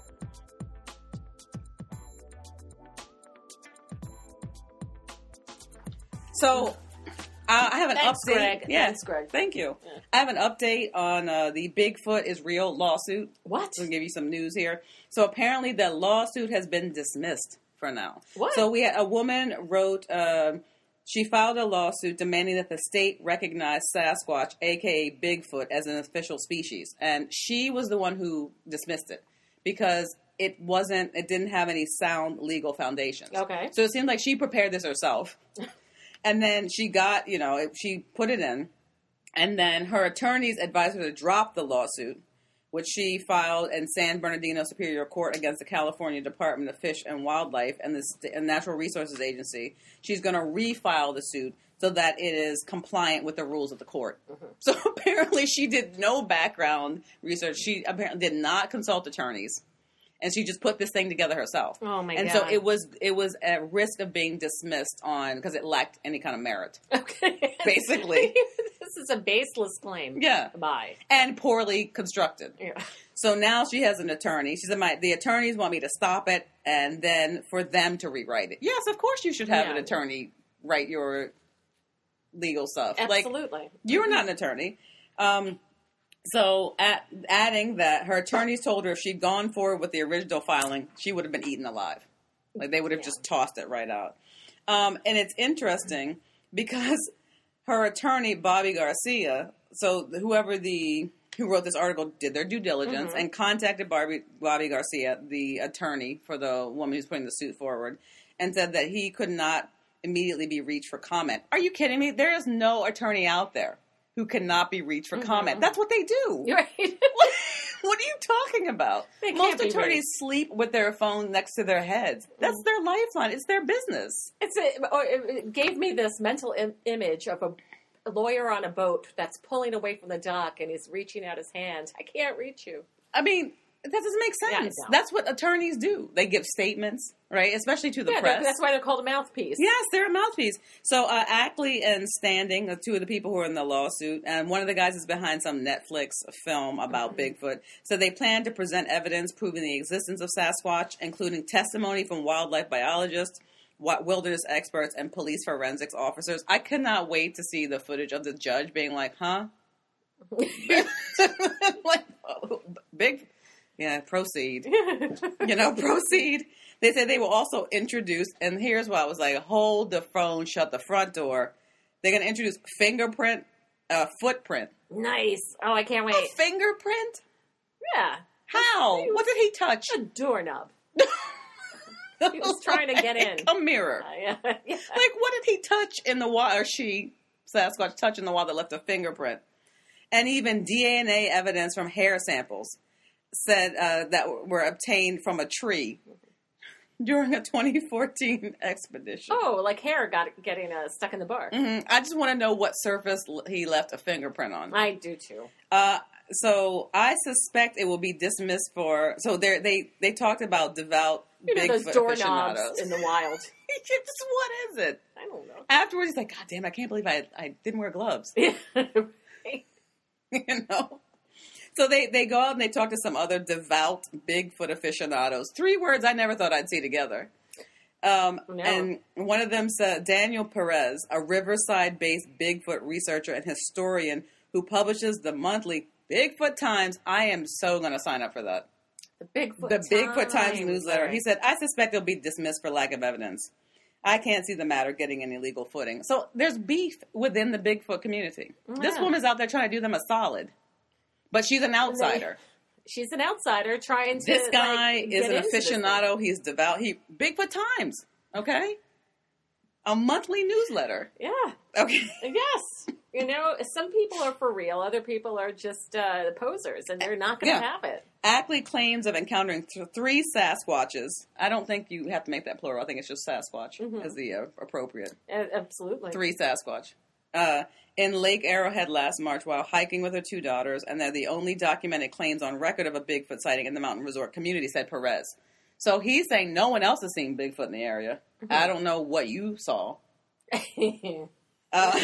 Speaker 2: So, uh, I have an
Speaker 1: Thanks,
Speaker 2: update.
Speaker 1: Greg.
Speaker 2: Yes,
Speaker 1: Thanks, Greg.
Speaker 2: Thank you.
Speaker 1: Yeah.
Speaker 2: I have an update on uh, the Bigfoot is real lawsuit.
Speaker 1: What?
Speaker 2: I'll give you some news here. So apparently the lawsuit has been dismissed for now.
Speaker 1: What?
Speaker 2: So we had a woman wrote, uh, she filed a lawsuit demanding that the state recognize Sasquatch, aka Bigfoot, as an official species. And she was the one who dismissed it because it wasn't, it didn't have any sound legal foundations.
Speaker 1: Okay.
Speaker 2: So it seemed like she prepared this herself. And then she got, you know, she put it in. And then her attorneys advised her to drop the lawsuit, which she filed in San Bernardino Superior Court against the California Department of Fish and Wildlife and the St- and Natural Resources Agency. She's going to refile the suit so that it is compliant with the rules of the court. Mm-hmm. So apparently she did no background research. She apparently did not consult attorneys. And she just put this thing together herself.
Speaker 1: Oh, my
Speaker 2: and
Speaker 1: God.
Speaker 2: And so it was it was at risk of being dismissed on because it lacked any kind of merit.
Speaker 1: Okay.
Speaker 2: Basically.
Speaker 1: This is a baseless claim.
Speaker 2: Yeah.
Speaker 1: Bye.
Speaker 2: And poorly constructed.
Speaker 1: Yeah.
Speaker 2: So now she has an attorney. She said, "My the attorneys want me to stop it and then for them to rewrite it." Yes, of course you should have
Speaker 1: Yeah.
Speaker 2: an attorney write your legal stuff.
Speaker 1: Absolutely.
Speaker 2: Like, you're not an attorney. Um, so at, adding that her attorneys told her if she'd gone forward with the original filing, she would have been eaten alive. Like, they would have
Speaker 1: Yeah.
Speaker 2: just tossed it right out. Um, and it's interesting because her attorney, Bobby Garcia, so whoever the who wrote this article did their due diligence
Speaker 1: Mm-hmm.
Speaker 2: and contacted Bobby, Bobby Garcia, the attorney for the woman who's putting the suit forward, and said that he could not immediately be reached for comment. Are you kidding me? There is no attorney out there who cannot be reached for
Speaker 1: Mm-hmm.
Speaker 2: comment. That's what they do.
Speaker 1: You're right.
Speaker 2: What are you talking about?
Speaker 1: They can't
Speaker 2: Most
Speaker 1: be
Speaker 2: attorneys
Speaker 1: reached.
Speaker 2: sleep with their phone next to their heads. That's their lifeline. It's their business.
Speaker 1: It's a, or it gave me this mental Im- image of a, a lawyer on a boat that's pulling away from the dock and he's reaching out his hand. I can't reach you.
Speaker 2: I mean, that doesn't make
Speaker 1: Yeah,
Speaker 2: sense.
Speaker 1: no.
Speaker 2: That's what attorneys do. They give statements, right? Especially to the
Speaker 1: Yeah,
Speaker 2: press.
Speaker 1: that's why they're called a mouthpiece.
Speaker 2: Yes, they're a mouthpiece. So uh, Ackley and Standing, the two of the people who are in the lawsuit, and one of the guys is behind some Netflix film about
Speaker 1: Mm-hmm.
Speaker 2: Bigfoot. So they plan to present evidence proving the existence of Sasquatch, including testimony from wildlife biologists, wa- wilderness experts, and police forensics officers. I cannot wait to see the footage of the judge being like, huh? Like, oh, big... Yeah, proceed. You know, proceed. They said they will also introduce, and here's why I was like, hold the phone, shut the front door. They're going to introduce fingerprint, uh, footprint.
Speaker 1: Nice. Oh, I can't
Speaker 2: A
Speaker 1: wait.
Speaker 2: fingerprint?
Speaker 1: Yeah.
Speaker 2: How? What did he touch?
Speaker 1: A doorknob. He was trying to get in.
Speaker 2: A mirror.
Speaker 1: Uh, yeah. Yeah.
Speaker 2: Like, what did he touch in the wall, or she, Sasquatch, touch in the wall that left a fingerprint? And even D N A evidence from hair samples said uh, that were obtained from a tree during a twenty fourteen expedition.
Speaker 1: Oh, like hair got getting uh, stuck in the bar.
Speaker 2: hmm I just want to know what surface l- he left a fingerprint on.
Speaker 1: I do too.
Speaker 2: Uh, so I suspect it will be dismissed for. So they they they talked about devout
Speaker 1: You know
Speaker 2: Bigfoot
Speaker 1: those doorknobs
Speaker 2: aficionados.
Speaker 1: in the wild.
Speaker 2: Just what is it?
Speaker 1: I don't know.
Speaker 2: Afterwards, he's like, God damn, I can't believe I I didn't wear gloves. You know. So they, they go out and they talk to some other devout Bigfoot aficionados. Three words I never thought I'd see together. Um,
Speaker 1: No.
Speaker 2: And one of them said, Daniel Perez, a Riverside-based Bigfoot researcher and historian who publishes the monthly Bigfoot Times. I am so going to sign up for that.
Speaker 1: The Bigfoot
Speaker 2: The Bigfoot Times
Speaker 1: Times
Speaker 2: newsletter.
Speaker 1: Right.
Speaker 2: He said, I suspect it'll be dismissed for lack of evidence. I can't see the matter getting any legal footing. So there's beef within the Bigfoot community. This
Speaker 1: Yeah.
Speaker 2: woman's out there trying to do them a solid. But she's an outsider.
Speaker 1: She's an outsider trying to.
Speaker 2: This guy
Speaker 1: like,
Speaker 2: is
Speaker 1: get
Speaker 2: an
Speaker 1: into this thing.
Speaker 2: aficionado. He's devout. He Bigfoot Times, okay? A monthly newsletter.
Speaker 1: Yeah.
Speaker 2: Okay.
Speaker 1: Yes. You know, some people are for real. Other people are just uh, posers, and they're not going to
Speaker 2: Yeah.
Speaker 1: have it.
Speaker 2: Ackley claims of encountering th- three Sasquatches. I don't think you have to make that plural. I think it's just Sasquatch
Speaker 1: Mhm.
Speaker 2: is the uh, appropriate.
Speaker 1: Uh, absolutely.
Speaker 2: Three Sasquatch. Uh, in Lake Arrowhead last March while hiking with her two daughters, and they're the only documented claims on record of a Bigfoot sighting in the mountain resort community, said Perez. So he's saying no one else has seen Bigfoot in the area.
Speaker 1: Mm-hmm.
Speaker 2: I don't know what you saw. Uh,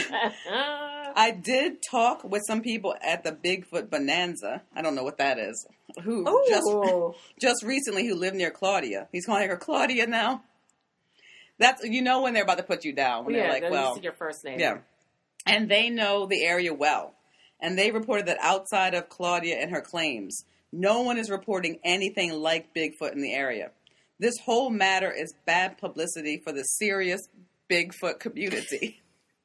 Speaker 2: I did talk with some people at the Bigfoot Bonanza. I don't know what that is. Who
Speaker 1: Ooh.
Speaker 2: just just recently who lived near Claudia. He's calling her Claudia now. That's you know when they're about to put you down when
Speaker 1: yeah,
Speaker 2: they're like,
Speaker 1: this
Speaker 2: well,
Speaker 1: is your first name.
Speaker 2: yeah, and they know the area well, and they reported that outside of Claudia and her claims, no one is reporting anything like Bigfoot in the area. This whole matter is bad publicity for the serious Bigfoot community.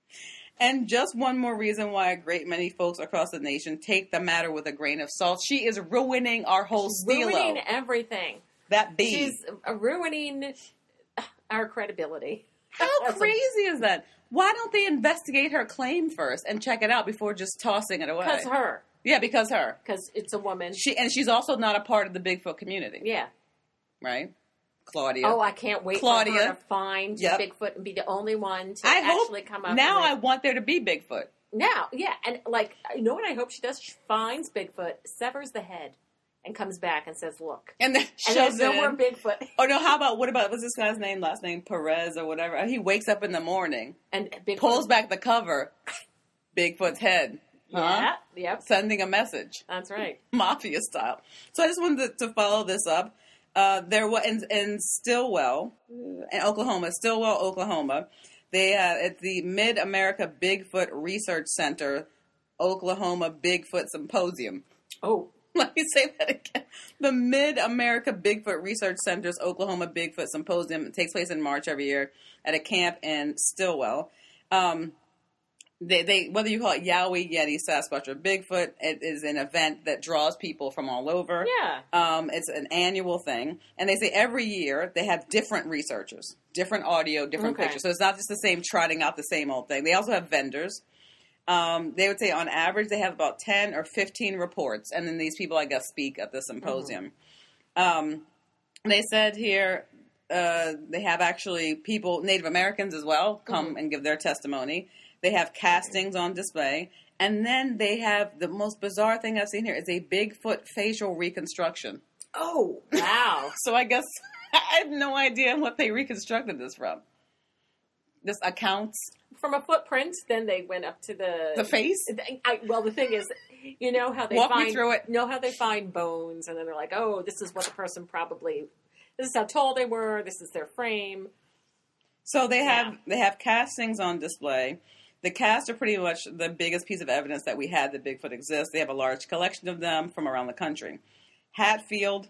Speaker 2: And just one more reason why a great many folks across the nation take the matter with a grain of salt. She is ruining our whole stilo.
Speaker 1: Ruining everything.
Speaker 2: That bee.
Speaker 1: She's uh, ruining our credibility.
Speaker 2: How
Speaker 1: As a-
Speaker 2: crazy is that? Why don't they investigate her claim first and check it out before just tossing it away?
Speaker 1: Because her.
Speaker 2: Yeah, because her.
Speaker 1: Because it's a woman.
Speaker 2: She and she's also not a part of the Bigfoot community.
Speaker 1: Yeah.
Speaker 2: Right? Claudia.
Speaker 1: Oh, I can't wait
Speaker 2: Claudia.
Speaker 1: for her to find
Speaker 2: Yep.
Speaker 1: Bigfoot and be the only one to
Speaker 2: I hope
Speaker 1: actually come up
Speaker 2: now
Speaker 1: with
Speaker 2: I want there to be Bigfoot.
Speaker 1: Now, yeah, and like, you know what I hope she does? She finds Bigfoot, severs the head, and comes back and says, look.
Speaker 2: And then
Speaker 1: And
Speaker 2: shows
Speaker 1: there's no
Speaker 2: it
Speaker 1: more
Speaker 2: in.
Speaker 1: Bigfoot.
Speaker 2: Oh no, how about what about what's this guy's name, last name? Perez or whatever. He wakes up in the morning,
Speaker 1: And Bigfoot.
Speaker 2: pulls back the cover, Bigfoot's head. Huh?
Speaker 1: Yeah, yep,
Speaker 2: Sending a message.
Speaker 1: that's right.
Speaker 2: Mafia style. So I just wanted to, to follow this up. Uh, there was in, in Stillwell, in Oklahoma, Stillwell, Oklahoma. They uh, at the Mid America Bigfoot Research Center, Oklahoma Bigfoot Symposium.
Speaker 1: Oh,
Speaker 2: Let me say that again. The Mid America Bigfoot Research Center's Oklahoma Bigfoot Symposium. It takes place in March every year at a camp in Stillwell. Um, They, they, whether you call it Yowie, Yeti, Sasquatch, or Bigfoot, it is an event that draws people from all over.
Speaker 1: yeah.
Speaker 2: Um, it's an annual thing. And they say every year they have different researchers, different audio, different
Speaker 1: Okay.
Speaker 2: pictures. So it's not just the same trotting out the same old thing. They also have vendors. Um, they would say on average they have about ten or fifteen reports. And then these people, I guess, speak at the symposium.
Speaker 1: Mm-hmm.
Speaker 2: Um, they said here uh, they have actually people, Native Americans as well, come
Speaker 1: Mm-hmm.
Speaker 2: and give their testimony. They have castings on display. And then they have, the most bizarre thing I've seen here is a Bigfoot facial reconstruction.
Speaker 1: Oh, wow.
Speaker 2: So I guess I have no idea what they reconstructed this from. This accounts
Speaker 1: From a footprint, then they went up to the...
Speaker 2: the face?
Speaker 1: I, well, the thing is, you know how they
Speaker 2: Walk me
Speaker 1: find...
Speaker 2: through it.
Speaker 1: know how they find bones, and then they're like, oh, this is what the person probably... This is how tall they were, this is their frame.
Speaker 2: So they have
Speaker 1: Yeah.
Speaker 2: they have castings on display. The casts are pretty much the biggest piece of evidence that we had that Bigfoot exists. They have a large collection of them from around the country. Hatfield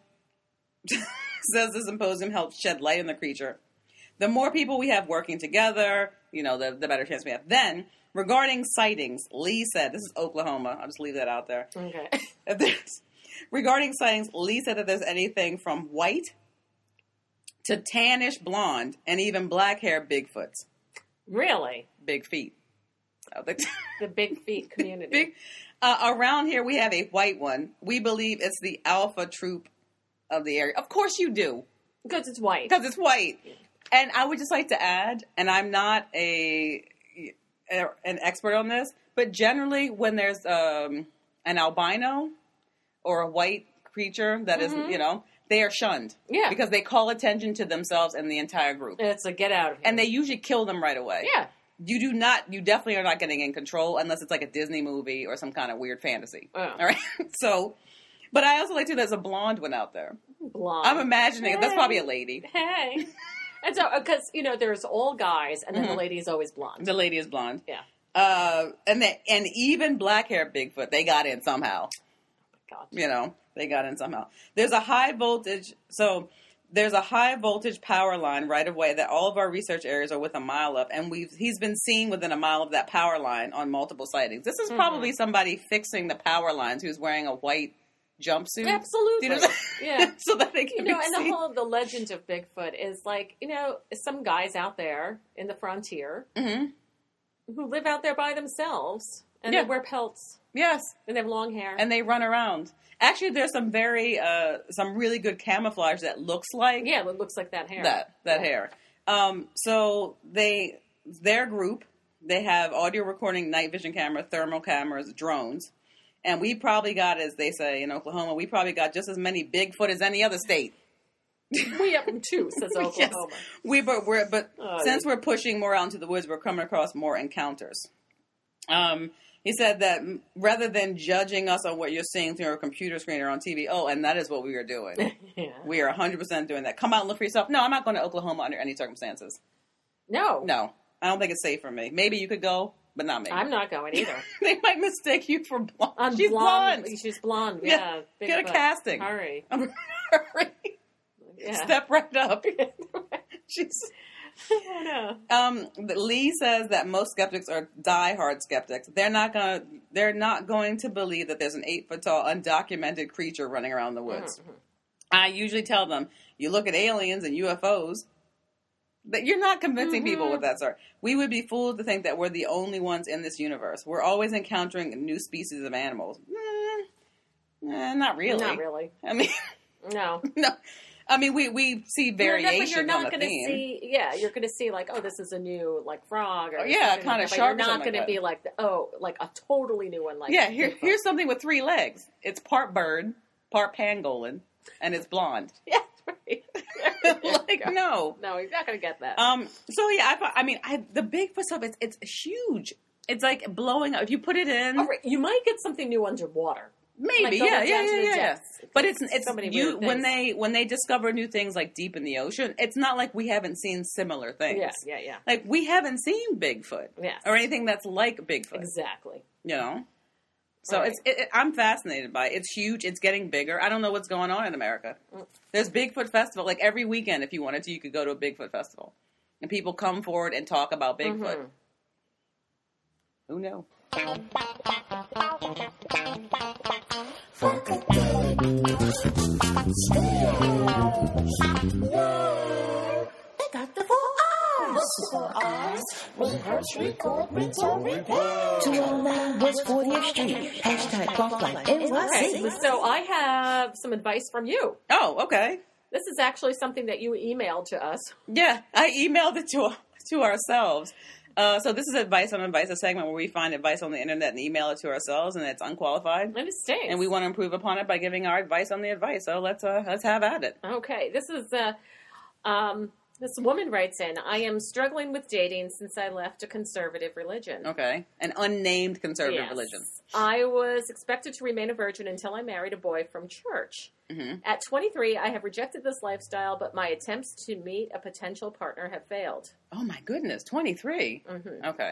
Speaker 2: says the symposium helps shed light on the creature. The more people we have working together, you know, the, the better chance we have. Then, regarding sightings, Lee said, this is Oklahoma, I'll just leave that out there.
Speaker 1: Okay.
Speaker 2: If there's- regarding sightings, Lee said that there's anything from white to tannish blonde and even black hair Bigfoots.
Speaker 1: Really?
Speaker 2: Big feet. I think-
Speaker 1: The big feet community.
Speaker 2: Big. Uh, around here, we have a white one. We believe it's the alpha troop of the area. Of course you do,
Speaker 1: Because it's white.
Speaker 2: because it's white. And I would just like to add, and I'm not a, a an expert on this, but generally when there's um, an albino or a white creature that is,
Speaker 1: Mhm.
Speaker 2: you know, they are shunned.
Speaker 1: Yeah.
Speaker 2: Because they call attention to themselves and the entire group.
Speaker 1: It's a get out of here.
Speaker 2: And they usually kill them right away.
Speaker 1: Yeah.
Speaker 2: You do not, you definitely are not getting in control unless it's like a Disney movie or some kind of weird fantasy.
Speaker 1: Oh.
Speaker 2: All right. So, but I also like to, there's a blonde one out there.
Speaker 1: Blonde.
Speaker 2: I'm imagining,
Speaker 1: Hey.
Speaker 2: that's probably a lady.
Speaker 1: Hey. And so, because, you know, there's all guys, and then
Speaker 2: Mhm.
Speaker 1: the lady is always blonde.
Speaker 2: The lady is blonde.
Speaker 1: Yeah.
Speaker 2: Uh, and they, and even black hair Bigfoot, they got in somehow.
Speaker 1: God.
Speaker 2: You know, they got in somehow. There's a high voltage, so there's a high voltage power line right away that all of our research areas are within a mile of, and we've he's been seen within a mile of that power line on multiple sightings. This is probably somebody fixing the power lines who's wearing a white jumpsuit.
Speaker 1: Absolutely.
Speaker 2: You know,
Speaker 1: Yeah.
Speaker 2: so that they can
Speaker 1: You know,
Speaker 2: be
Speaker 1: and the
Speaker 2: seen.
Speaker 1: whole the legend of Bigfoot is like, you know, some guys out there in the frontier
Speaker 2: Mhm.
Speaker 1: who live out there by themselves And
Speaker 2: Yeah.
Speaker 1: they wear pelts.
Speaker 2: Yes.
Speaker 1: And they have long hair.
Speaker 2: And they run around. Actually, there's some very, uh, some really good camouflage that looks like
Speaker 1: yeah, it looks like that hair.
Speaker 2: that, that
Speaker 1: Yeah.
Speaker 2: hair. Um, so they, their group, they have audio recording, night vision camera, thermal cameras, drones. And we probably got, as they say in Oklahoma, we probably got just as many Bigfoot as any other state.
Speaker 1: We have them too, says Oklahoma.
Speaker 2: Yes. We, but we're, but
Speaker 1: Oh,
Speaker 2: since
Speaker 1: yeah.
Speaker 2: we're pushing more out into the woods, we're coming across more encounters. Um, he said that m- rather than judging us on what you're seeing through a computer screen or on T V, oh, and that is what we are doing.
Speaker 1: Yeah.
Speaker 2: We are one hundred percent doing that. Come out and look for yourself. No, I'm not going to Oklahoma under any circumstances.
Speaker 1: No.
Speaker 2: No, I don't think it's safe for me. Maybe you could go, but not me.
Speaker 1: I'm not going either.
Speaker 2: They might mistake you for blonde.
Speaker 1: I'm
Speaker 2: She's
Speaker 1: blonde.
Speaker 2: blonde.
Speaker 1: She's blonde.
Speaker 2: Yeah.
Speaker 1: Yeah. Big
Speaker 2: Get a
Speaker 1: butt.
Speaker 2: casting.
Speaker 1: Hurry.
Speaker 2: Hurry.
Speaker 1: Yeah.
Speaker 2: Step right up. She's...
Speaker 1: Oh, no.
Speaker 2: Um, Lee says that most skeptics are diehard skeptics. They're not gonna. They're not going to believe that there's an eight foot tall undocumented creature running around the woods.
Speaker 1: Mm-hmm.
Speaker 2: I usually tell them, you look at aliens and U F Os. That you're not convincing
Speaker 1: Mm-hmm.
Speaker 2: people with that sort. We would be fooled to think that we're the only ones in this universe. We're always encountering new species of animals. Mm, eh, not really.
Speaker 1: Not really.
Speaker 2: I mean,
Speaker 1: No.
Speaker 2: no. I mean, we, we see variations
Speaker 1: You're not
Speaker 2: on the
Speaker 1: going to
Speaker 2: theme.
Speaker 1: see, yeah, you're going to see like, oh, this is a new like frog or
Speaker 2: Oh, yeah,
Speaker 1: something
Speaker 2: kinda
Speaker 1: like that, but
Speaker 2: shark or
Speaker 1: You're not
Speaker 2: something
Speaker 1: going to
Speaker 2: like
Speaker 1: be
Speaker 2: that.
Speaker 1: like, the, oh, like a totally new one. Like
Speaker 2: Yeah, here,
Speaker 1: Bigfoot.
Speaker 2: here's something with three legs. It's part bird, part pangolin, and it's blonde.
Speaker 1: Yeah, right.
Speaker 2: Like, no.
Speaker 1: No, you're not going to get that.
Speaker 2: Um. So yeah, I, thought- I mean, I, the Bigfoot stuff, it's it's huge. It's like blowing up. If you put it in,
Speaker 1: Oh, right. You might get something new underwater.
Speaker 2: maybe,
Speaker 1: Like,
Speaker 2: yeah,
Speaker 1: going
Speaker 2: yeah,
Speaker 1: down
Speaker 2: yeah,
Speaker 1: to the
Speaker 2: yeah, yeah.
Speaker 1: depths.
Speaker 2: But it's
Speaker 1: It's
Speaker 2: it's
Speaker 1: so many
Speaker 2: you
Speaker 1: weird
Speaker 2: when
Speaker 1: things.
Speaker 2: they when they discover new things like deep in the ocean. It's not like we haven't seen similar things.
Speaker 1: Yeah, yeah, yeah.
Speaker 2: Like we haven't seen Bigfoot
Speaker 1: Yes.
Speaker 2: or anything that's like Bigfoot.
Speaker 1: Exactly.
Speaker 2: You know. So
Speaker 1: Right.
Speaker 2: it's it, it- I'm fascinated by it. It's huge. It's getting bigger. I don't know what's going on in America. There's Bigfoot festival. Like every weekend, if you wanted to, you could go to a Bigfoot festival, and people come forward and talk about Bigfoot.
Speaker 1: Mhm.
Speaker 2: Who knew?
Speaker 4: Got the four R's. Four R's. Rehearse, record, rinse, repeat. two oh nine West fortieth Street. Hashtag Walk Like N Y C.
Speaker 1: Okay, so I have some advice from you.
Speaker 2: Oh, okay.
Speaker 1: This is actually something that you emailed to us.
Speaker 2: Yeah, I emailed it to to ourselves. Uh, so this is advice on advice, a segment where we find advice on the internet and email it to ourselves, and it's unqualified.
Speaker 1: And it stinks.
Speaker 2: And we want to improve upon it by giving our advice on the advice. So let's uh, let's have at it.
Speaker 1: Okay, this is uh, um, this woman writes in. I am struggling with dating since I left a conservative religion.
Speaker 2: Okay, an unnamed conservative
Speaker 1: Yes.
Speaker 2: religion.
Speaker 1: I was expected to remain a virgin until I married a boy from church.
Speaker 2: Mhm.
Speaker 1: At twenty-three, I have rejected this lifestyle, but my attempts to meet a potential partner have failed.
Speaker 2: Oh my goodness, twenty-three.
Speaker 1: Mhm.
Speaker 2: Okay.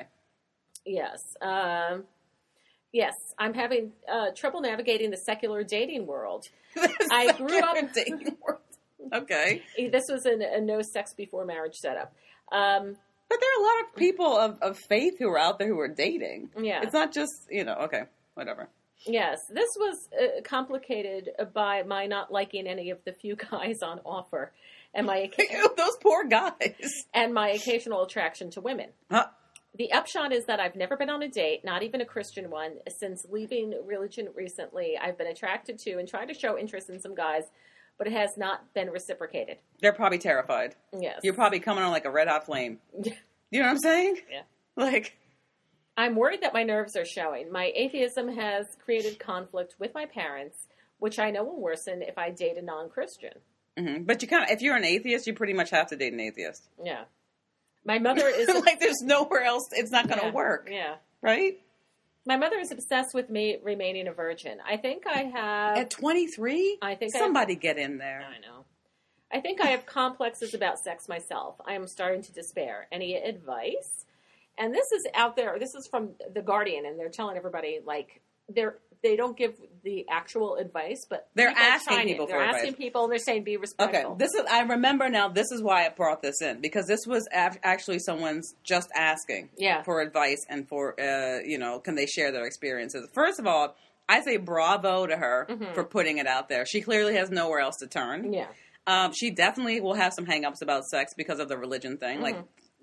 Speaker 1: Yes. Um, yes, I'm having uh, trouble navigating the secular dating world. I grew up-
Speaker 2: Secular dating world. Okay.
Speaker 1: This was in a no sex before marriage setup. Um,
Speaker 2: But there are a lot of people of, of faith who are out there who are dating.
Speaker 1: Yeah.
Speaker 2: It's not just, you know, okay, whatever.
Speaker 1: yes, this was uh, complicated by my not liking any of the few guys on offer, and my
Speaker 2: Those poor guys.
Speaker 1: and my occasional attraction to women.
Speaker 2: Huh?
Speaker 1: The upshot is that I've never been on a date, not even a Christian one, since leaving religion recently. I've been attracted to and tried to show interest in some guys, but it has not been reciprocated.
Speaker 2: They're probably terrified.
Speaker 1: Yes.
Speaker 2: You're probably coming on like a red hot flame. You know what I'm saying?
Speaker 1: Yeah.
Speaker 2: Like,
Speaker 1: I'm worried that my nerves are showing. My atheism has created conflict with my parents, which I know will worsen if I date a non-Christian.
Speaker 2: hmm but you kind of, if you're an atheist, you pretty much have to date an atheist.
Speaker 1: Yeah. My mother is...
Speaker 2: Like, there's nowhere else, it's not going to
Speaker 1: Yeah,
Speaker 2: work.
Speaker 1: Yeah.
Speaker 2: Right?
Speaker 1: My mother is obsessed with me remaining a virgin. I think I have...
Speaker 2: At twenty-three?
Speaker 1: I think I-
Speaker 2: Somebody get in there.
Speaker 1: I know. I think I have complexes about sex myself. I am starting to despair. Any advice? And this is out there. This is from The Guardian, and they're telling everybody, like, they're, they don't give the actual advice, but
Speaker 2: They're
Speaker 1: people
Speaker 2: asking
Speaker 1: chime in.
Speaker 2: people for
Speaker 1: They're
Speaker 2: advice.
Speaker 1: asking people, and they're saying be
Speaker 2: Okay,
Speaker 1: respectful.
Speaker 2: this is. I remember now. This is why I brought this in, because this was af- actually someone's just asking
Speaker 1: Yeah.
Speaker 2: for advice and for uh, you know, can they share their experiences? First of all, I say bravo to her for putting it out there. She clearly has nowhere else to turn.
Speaker 1: Yeah.
Speaker 2: Um, she definitely will have some hang-ups about sex because of the religion thing. Like,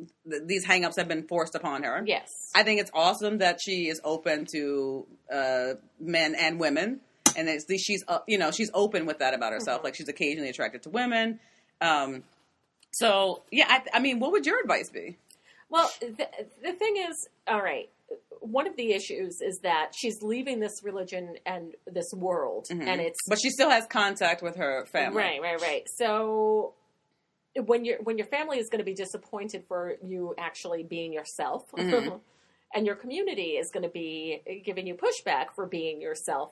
Speaker 2: th- these hang-ups have been forced upon her.
Speaker 1: Yes.
Speaker 2: I think it's awesome that she is open to uh, men and women, and it's, she's uh, you know she's open with that about herself. Mm-hmm. Like she's occasionally attracted to women. Um, so yeah, I, I mean, what would your advice be?
Speaker 1: Well, the, the thing is, all right. One of the issues is that she's leaving this religion and this world, mm-hmm. and it's
Speaker 2: but she still has contact with her family.
Speaker 1: Right, right, right. So when your when your family is going to be disappointed for you actually being yourself, mm-hmm. and your community is going to be giving you pushback for being yourself,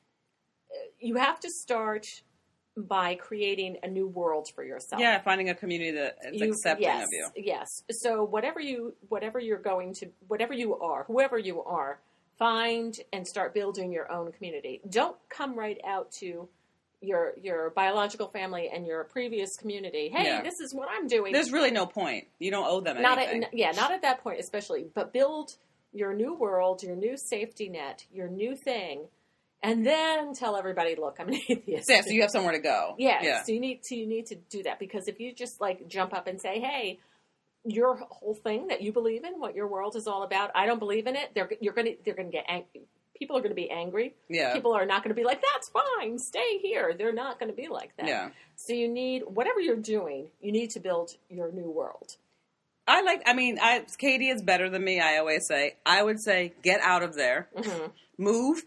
Speaker 1: you have to start by creating a new world for yourself.
Speaker 2: Yeah, finding a community that is you, accepting
Speaker 1: yes,
Speaker 2: of you.
Speaker 1: Yes. So whatever you whatever you're going to whatever you are, whoever you are, find and start building your own community. Don't come right out to your your biological family and your previous community. Hey, yeah. This is what I'm doing.
Speaker 2: There's really no point. You don't owe them
Speaker 1: not
Speaker 2: anything.
Speaker 1: At, yeah, not at that point especially, but build your new world, your new safety net, your new thing. And then tell everybody, look, I'm an atheist.
Speaker 2: Yeah, so you have somewhere to go.
Speaker 1: Yeah,
Speaker 2: yeah.
Speaker 1: So you need to you need to do that, because if you just like jump up and say, hey, your whole thing that you believe in, what your world is all about, I don't believe in it. They're you're gonna they're gonna get angry. People are going to be angry.
Speaker 2: Yeah.
Speaker 1: People are not going to be like, that's fine, stay here. They're not going to be like that.
Speaker 2: Yeah.
Speaker 1: So you need whatever you're doing, you need to build your new world.
Speaker 2: I like. I mean, I Katie is better than me. I always say. I would say get out of there, mm-hmm. move.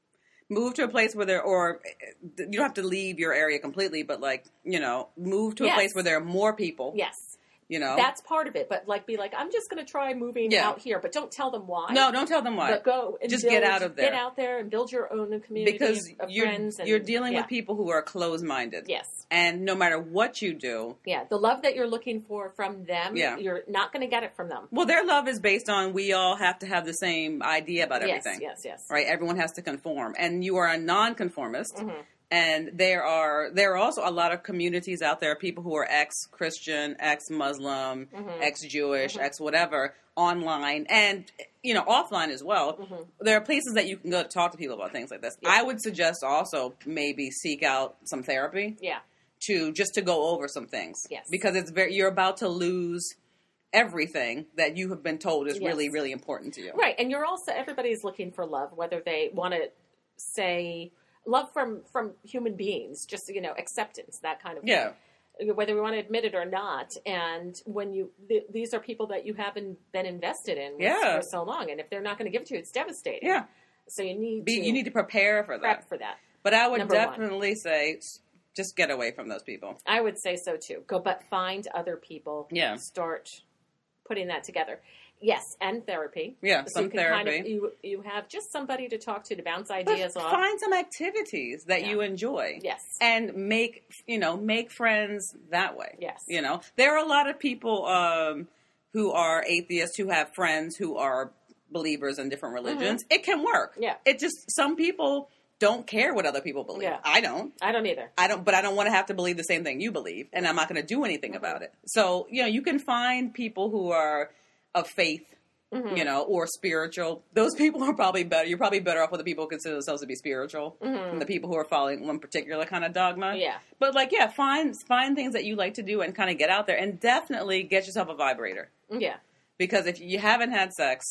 Speaker 2: Move to a place where there, or you don't have to leave your area completely, but like, you know, move to a
Speaker 1: yes.
Speaker 2: place where there are more people.
Speaker 1: Yes.
Speaker 2: You know?
Speaker 1: That's part of it. But like, be like, I'm just going to try moving yeah. out here, but don't tell them why.
Speaker 2: No, don't tell them why.
Speaker 1: But go and
Speaker 2: just
Speaker 1: build,
Speaker 2: get out of there.
Speaker 1: Get out there and build your own community
Speaker 2: because
Speaker 1: of
Speaker 2: you're,
Speaker 1: friends. And,
Speaker 2: you're dealing
Speaker 1: yeah.
Speaker 2: with people who are closed-minded.
Speaker 1: Yes.
Speaker 2: And no matter what you do.
Speaker 1: Yeah. The love that you're looking for from them, yeah. you're not going to get it from them.
Speaker 2: Well, their love is based on we all have to have the same idea about everything.
Speaker 1: Yes, yes, yes.
Speaker 2: Right? Everyone has to conform. And you are a nonconformist.
Speaker 1: Mm-hmm.
Speaker 2: And there are there are also a lot of communities out there, people who are ex-Christian, ex-Muslim, mm-hmm. ex-Jewish, mm-hmm. ex-whatever, online and, you know, offline as well. Mm-hmm. There are places that you can go to talk to people about things like this. Yeah. I would suggest also maybe seek out some therapy.
Speaker 1: Yeah.
Speaker 2: To just to go over some things.
Speaker 1: Yes.
Speaker 2: Because it's very you're about to lose everything that you have been told is yes. really, really important to you.
Speaker 1: Right. And you're also, everybody's looking for love, whether they want to say... Love from, from human beings, just, you know, acceptance, that kind of
Speaker 2: yeah.
Speaker 1: thing. Whether we want to admit it or not. And when you, th- these are people that you haven't been invested in
Speaker 2: yeah.
Speaker 1: for so long. And if they're not going to give it to you, it's devastating.
Speaker 2: Yeah.
Speaker 1: So you need
Speaker 2: Be,
Speaker 1: to...
Speaker 2: You need to prepare for
Speaker 1: prep
Speaker 2: that.
Speaker 1: for that.
Speaker 2: But I would
Speaker 1: Number
Speaker 2: definitely
Speaker 1: one.
Speaker 2: say, just get away from those people.
Speaker 1: I would say so too. Go, but find other people.
Speaker 2: Yeah.
Speaker 1: Start putting that together. Yes, and therapy.
Speaker 2: Yeah,
Speaker 1: so
Speaker 2: some
Speaker 1: you can
Speaker 2: therapy.
Speaker 1: Kind of, you you have just somebody to talk to to bounce ideas
Speaker 2: but
Speaker 1: off.
Speaker 2: Find some activities that
Speaker 1: yeah.
Speaker 2: you enjoy.
Speaker 1: Yes,
Speaker 2: and make you know make friends that way.
Speaker 1: Yes,
Speaker 2: you know there are a lot of people um, who are atheists who have friends who are believers in different religions. Mm-hmm. It can work.
Speaker 1: Yeah,
Speaker 2: it just some people don't care what other people believe.
Speaker 1: Yeah.
Speaker 2: I don't.
Speaker 1: I don't either.
Speaker 2: I don't. But I don't want to have to believe the same thing you believe, and I'm not going to do anything mm-hmm. about it. So you know you can find people who are of faith. Mm-hmm. You know, or spiritual. Those people are probably better. You're probably better off with the people who consider themselves to be spiritual mm-hmm. than the people who are following one particular kind of dogma.
Speaker 1: Yeah.
Speaker 2: But like, yeah, find find things that you like to do and kind of get out there and definitely get yourself a vibrator.
Speaker 1: Yeah.
Speaker 2: Because if you haven't had sex,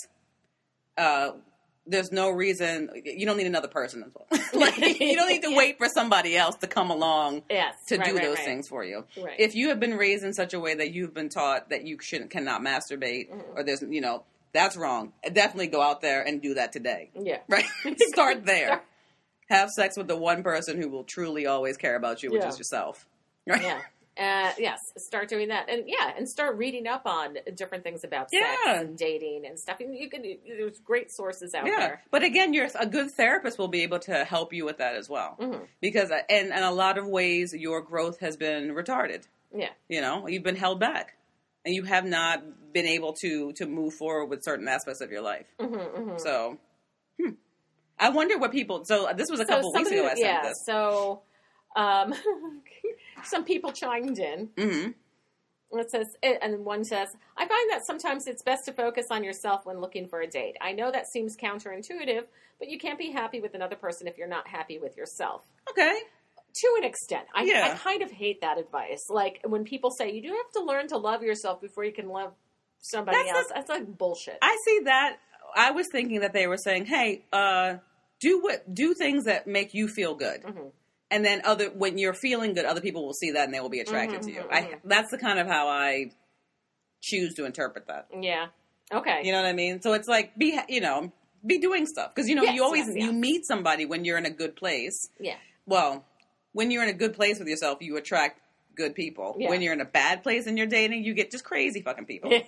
Speaker 2: uh, there's no reason you don't need another person as well. Like you don't need to yeah. wait for somebody else to come along
Speaker 1: yes.
Speaker 2: to
Speaker 1: right,
Speaker 2: do
Speaker 1: right,
Speaker 2: those
Speaker 1: right.
Speaker 2: things for you.
Speaker 1: Right.
Speaker 2: If you have been raised in such a way that you've been taught that you shouldn't cannot masturbate mm-hmm. or there's you know. That's wrong. Definitely go out there and do that today.
Speaker 1: Yeah.
Speaker 2: Right? Start there. Have sex with the one person who will truly always care about you, which
Speaker 1: yeah.
Speaker 2: is yourself. Right?
Speaker 1: Yeah. Uh, yes. Start doing that. And yeah, and start reading up on different things about sex
Speaker 2: yeah.
Speaker 1: and dating and stuff. And you can, there's great sources out
Speaker 2: yeah.
Speaker 1: there.
Speaker 2: But again, you're a good therapist will be able to help you with that as well. Mm-hmm. Because in, in a lot of ways, your growth has been retarded.
Speaker 1: Yeah.
Speaker 2: You know, you've been held back. And you have not been able to, to move forward with certain aspects of your life. Mm-hmm, mm-hmm. So, hmm. I wonder what people... So, this was a couple
Speaker 1: so
Speaker 2: weeks ago I sent
Speaker 1: yeah,
Speaker 2: this.
Speaker 1: So, um, some people chimed in. Mm-hmm. It says, and one says, I find that sometimes it's best to focus on yourself when looking for a date. I know that seems counterintuitive, but you can't be happy with another person if you're not happy with yourself.
Speaker 2: Okay.
Speaker 1: To an extent. I,
Speaker 2: yeah.
Speaker 1: I kind of hate that advice. Like, when people say, you do have to learn to love yourself before you can love somebody
Speaker 2: That's
Speaker 1: else.
Speaker 2: the-
Speaker 1: That's like bullshit.
Speaker 2: I see that. I was thinking that they were saying, "Hey, uh, do what, do things that make you feel good."
Speaker 1: Mhm.
Speaker 2: And then other when you're feeling good, other people will see that and they will be attracted
Speaker 1: Mhm,
Speaker 2: to you.
Speaker 1: mhm,
Speaker 2: I,
Speaker 1: mhm.
Speaker 2: that's the kind of how I choose to interpret that.
Speaker 1: Yeah. Okay.
Speaker 2: You know what I mean? So it's like be you know be doing stuff because you know
Speaker 1: Yes,
Speaker 2: you always
Speaker 1: yes, yes.
Speaker 2: you meet somebody when you're in a good place.
Speaker 1: Yeah.
Speaker 2: Well, when you're in a good place with yourself, you attract good people.
Speaker 1: Yeah.
Speaker 2: When you're in a bad place and you're dating, you get just crazy fucking people.
Speaker 1: Yeah.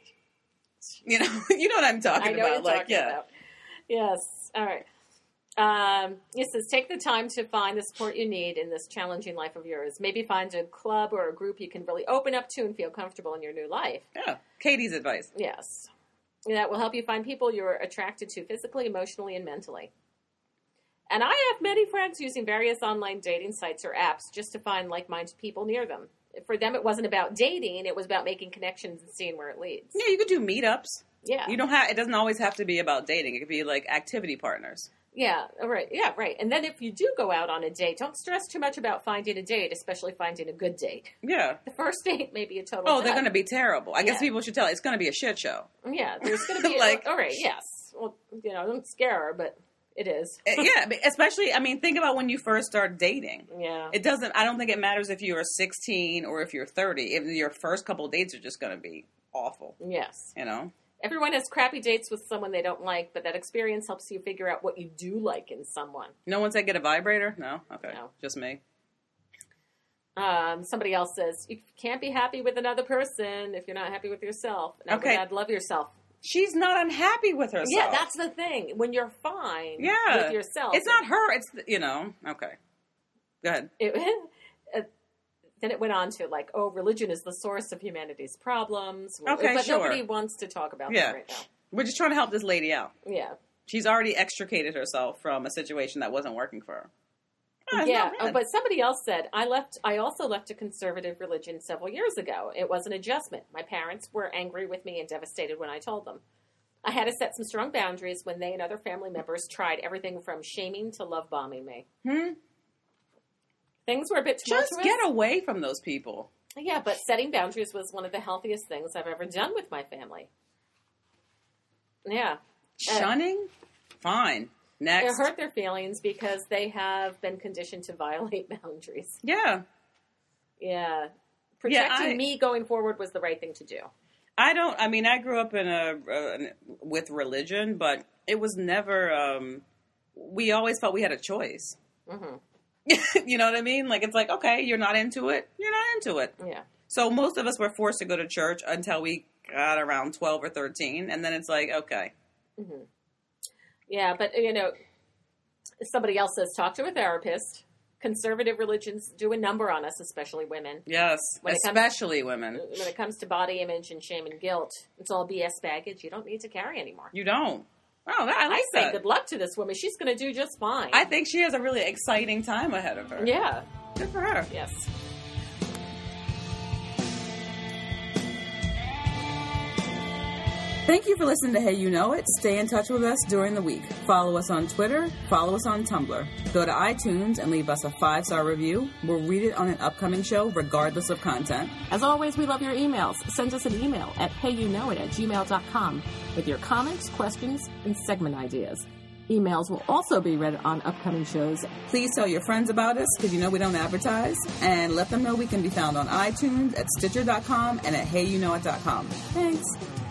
Speaker 2: You know, you know what I'm talking
Speaker 1: I know
Speaker 2: about.
Speaker 1: what you're
Speaker 2: like,
Speaker 1: talking
Speaker 2: yeah.
Speaker 1: about. Yes. All right. Um, it says, take the time to find the support you need in this challenging life of yours. Maybe find a club or a group you can really open up to and feel comfortable in your new life.
Speaker 2: Yeah. Katie's advice.
Speaker 1: Yes. That will help you find people you're attracted to physically, emotionally, and mentally. And I have many friends using various online dating sites or apps just to find like-minded people near them. For them, it wasn't about dating. It was about making connections and seeing where it leads.
Speaker 2: Yeah, you could do meetups.
Speaker 1: Yeah.
Speaker 2: You don't have. It doesn't always have to be about dating. It could be like activity partners.
Speaker 1: Yeah, right. Yeah, right. And then if you do go out on a date, don't stress too much about finding a date, especially finding a good date.
Speaker 2: Yeah.
Speaker 1: The first date may be a total
Speaker 2: Oh, they're
Speaker 1: dud.
Speaker 2: going to be terrible. I guess
Speaker 1: Yeah.
Speaker 2: people should tell. It's going to be a shit show.
Speaker 1: Yeah, there's going to be
Speaker 2: Like-
Speaker 1: like, all right, yes. Well, you know, don't scare her, but it is.
Speaker 2: Uh, yeah, but especially. I mean, think about when you first start dating.
Speaker 1: Yeah.
Speaker 2: It doesn't. I don't think it matters if you are sixteen or if you're thirty. If your first couple of dates are just going to be awful.
Speaker 1: Yes.
Speaker 2: You know.
Speaker 1: Everyone has crappy dates with someone they don't like, but that experience helps you figure out what you do like in someone.
Speaker 2: No one said get a vibrator. No. Okay.
Speaker 1: No.
Speaker 2: Just me.
Speaker 1: Um, somebody else says, you can't be happy with another person if you're not happy with yourself. And
Speaker 2: Okay.
Speaker 1: I'd love yourself.
Speaker 2: She's not unhappy with herself.
Speaker 1: Yeah, that's the thing. When you're fine
Speaker 2: Yeah.
Speaker 1: with yourself.
Speaker 2: It's not her. It's the, you know. Okay. Go ahead.
Speaker 1: It, uh, then it went on to like, oh, religion is the source of humanity's problems.
Speaker 2: Okay,
Speaker 1: but
Speaker 2: sure.
Speaker 1: nobody wants to talk about
Speaker 2: Yeah.
Speaker 1: that right now.
Speaker 2: We're just trying to help this lady out.
Speaker 1: Yeah.
Speaker 2: She's already extricated herself from a situation that wasn't working for her. Oh, it's
Speaker 1: Yeah,
Speaker 2: not
Speaker 1: uh,
Speaker 2: bad.
Speaker 1: but somebody else said, I left. I also left a conservative religion several years ago. It was an adjustment. My parents were angry with me and devastated when I told them. I had to set some strong boundaries when they and other family members tried everything from shaming to love bombing me.
Speaker 2: Hmm?
Speaker 1: Things were a bit tumultuous.
Speaker 2: Just get away from those people.
Speaker 1: Yeah, but setting boundaries was one of the healthiest things I've ever done with my family. Yeah. Uh,
Speaker 2: Shunning? Fine. Next.
Speaker 1: It hurt their feelings because they have been conditioned to violate boundaries.
Speaker 2: Yeah.
Speaker 1: Yeah. Protecting
Speaker 2: I-
Speaker 1: me going forward was the right thing to do.
Speaker 2: I don't, I mean, I grew up in a, uh, with religion, but it was never, um, we always felt we had a choice.
Speaker 1: hmm
Speaker 2: You know what I mean? Like, it's like, okay, you're not into it. You're not into it.
Speaker 1: Yeah.
Speaker 2: So most of us were forced to go to church until we got around twelve or thirteen. And then it's like, okay.
Speaker 1: hmm Yeah, but, you know, somebody else says, talk to a therapist. Conservative religions do a number on us, especially women.
Speaker 2: Yes.
Speaker 1: When it comes-
Speaker 2: Especially women.
Speaker 1: When it comes to body image and shame and guilt, it's all B S baggage you don't need to carry anymore.
Speaker 2: You don't. Oh, that, I like
Speaker 1: I say
Speaker 2: that.
Speaker 1: good luck to this woman. She's going to do just fine.
Speaker 2: I think she has a really exciting time ahead of her.
Speaker 1: Yeah.
Speaker 2: Good for her.
Speaker 1: Yes.
Speaker 2: Thank you for listening to Hey You Know It. Stay in touch with us during the week. Follow us on Twitter. Follow us on Tumblr. Go to iTunes and leave us a five-star review. We'll read it on an upcoming show regardless of content.
Speaker 1: As always, we love your emails. Send us an email at heyyouknowit at gmail dot com with your comments, questions, and segment ideas. Emails will also be read on upcoming shows.
Speaker 2: Please tell your friends about us because you know we don't advertise. And let them know we can be found on iTunes, at Stitcher dot com, and at hey you know it dot com. Thanks.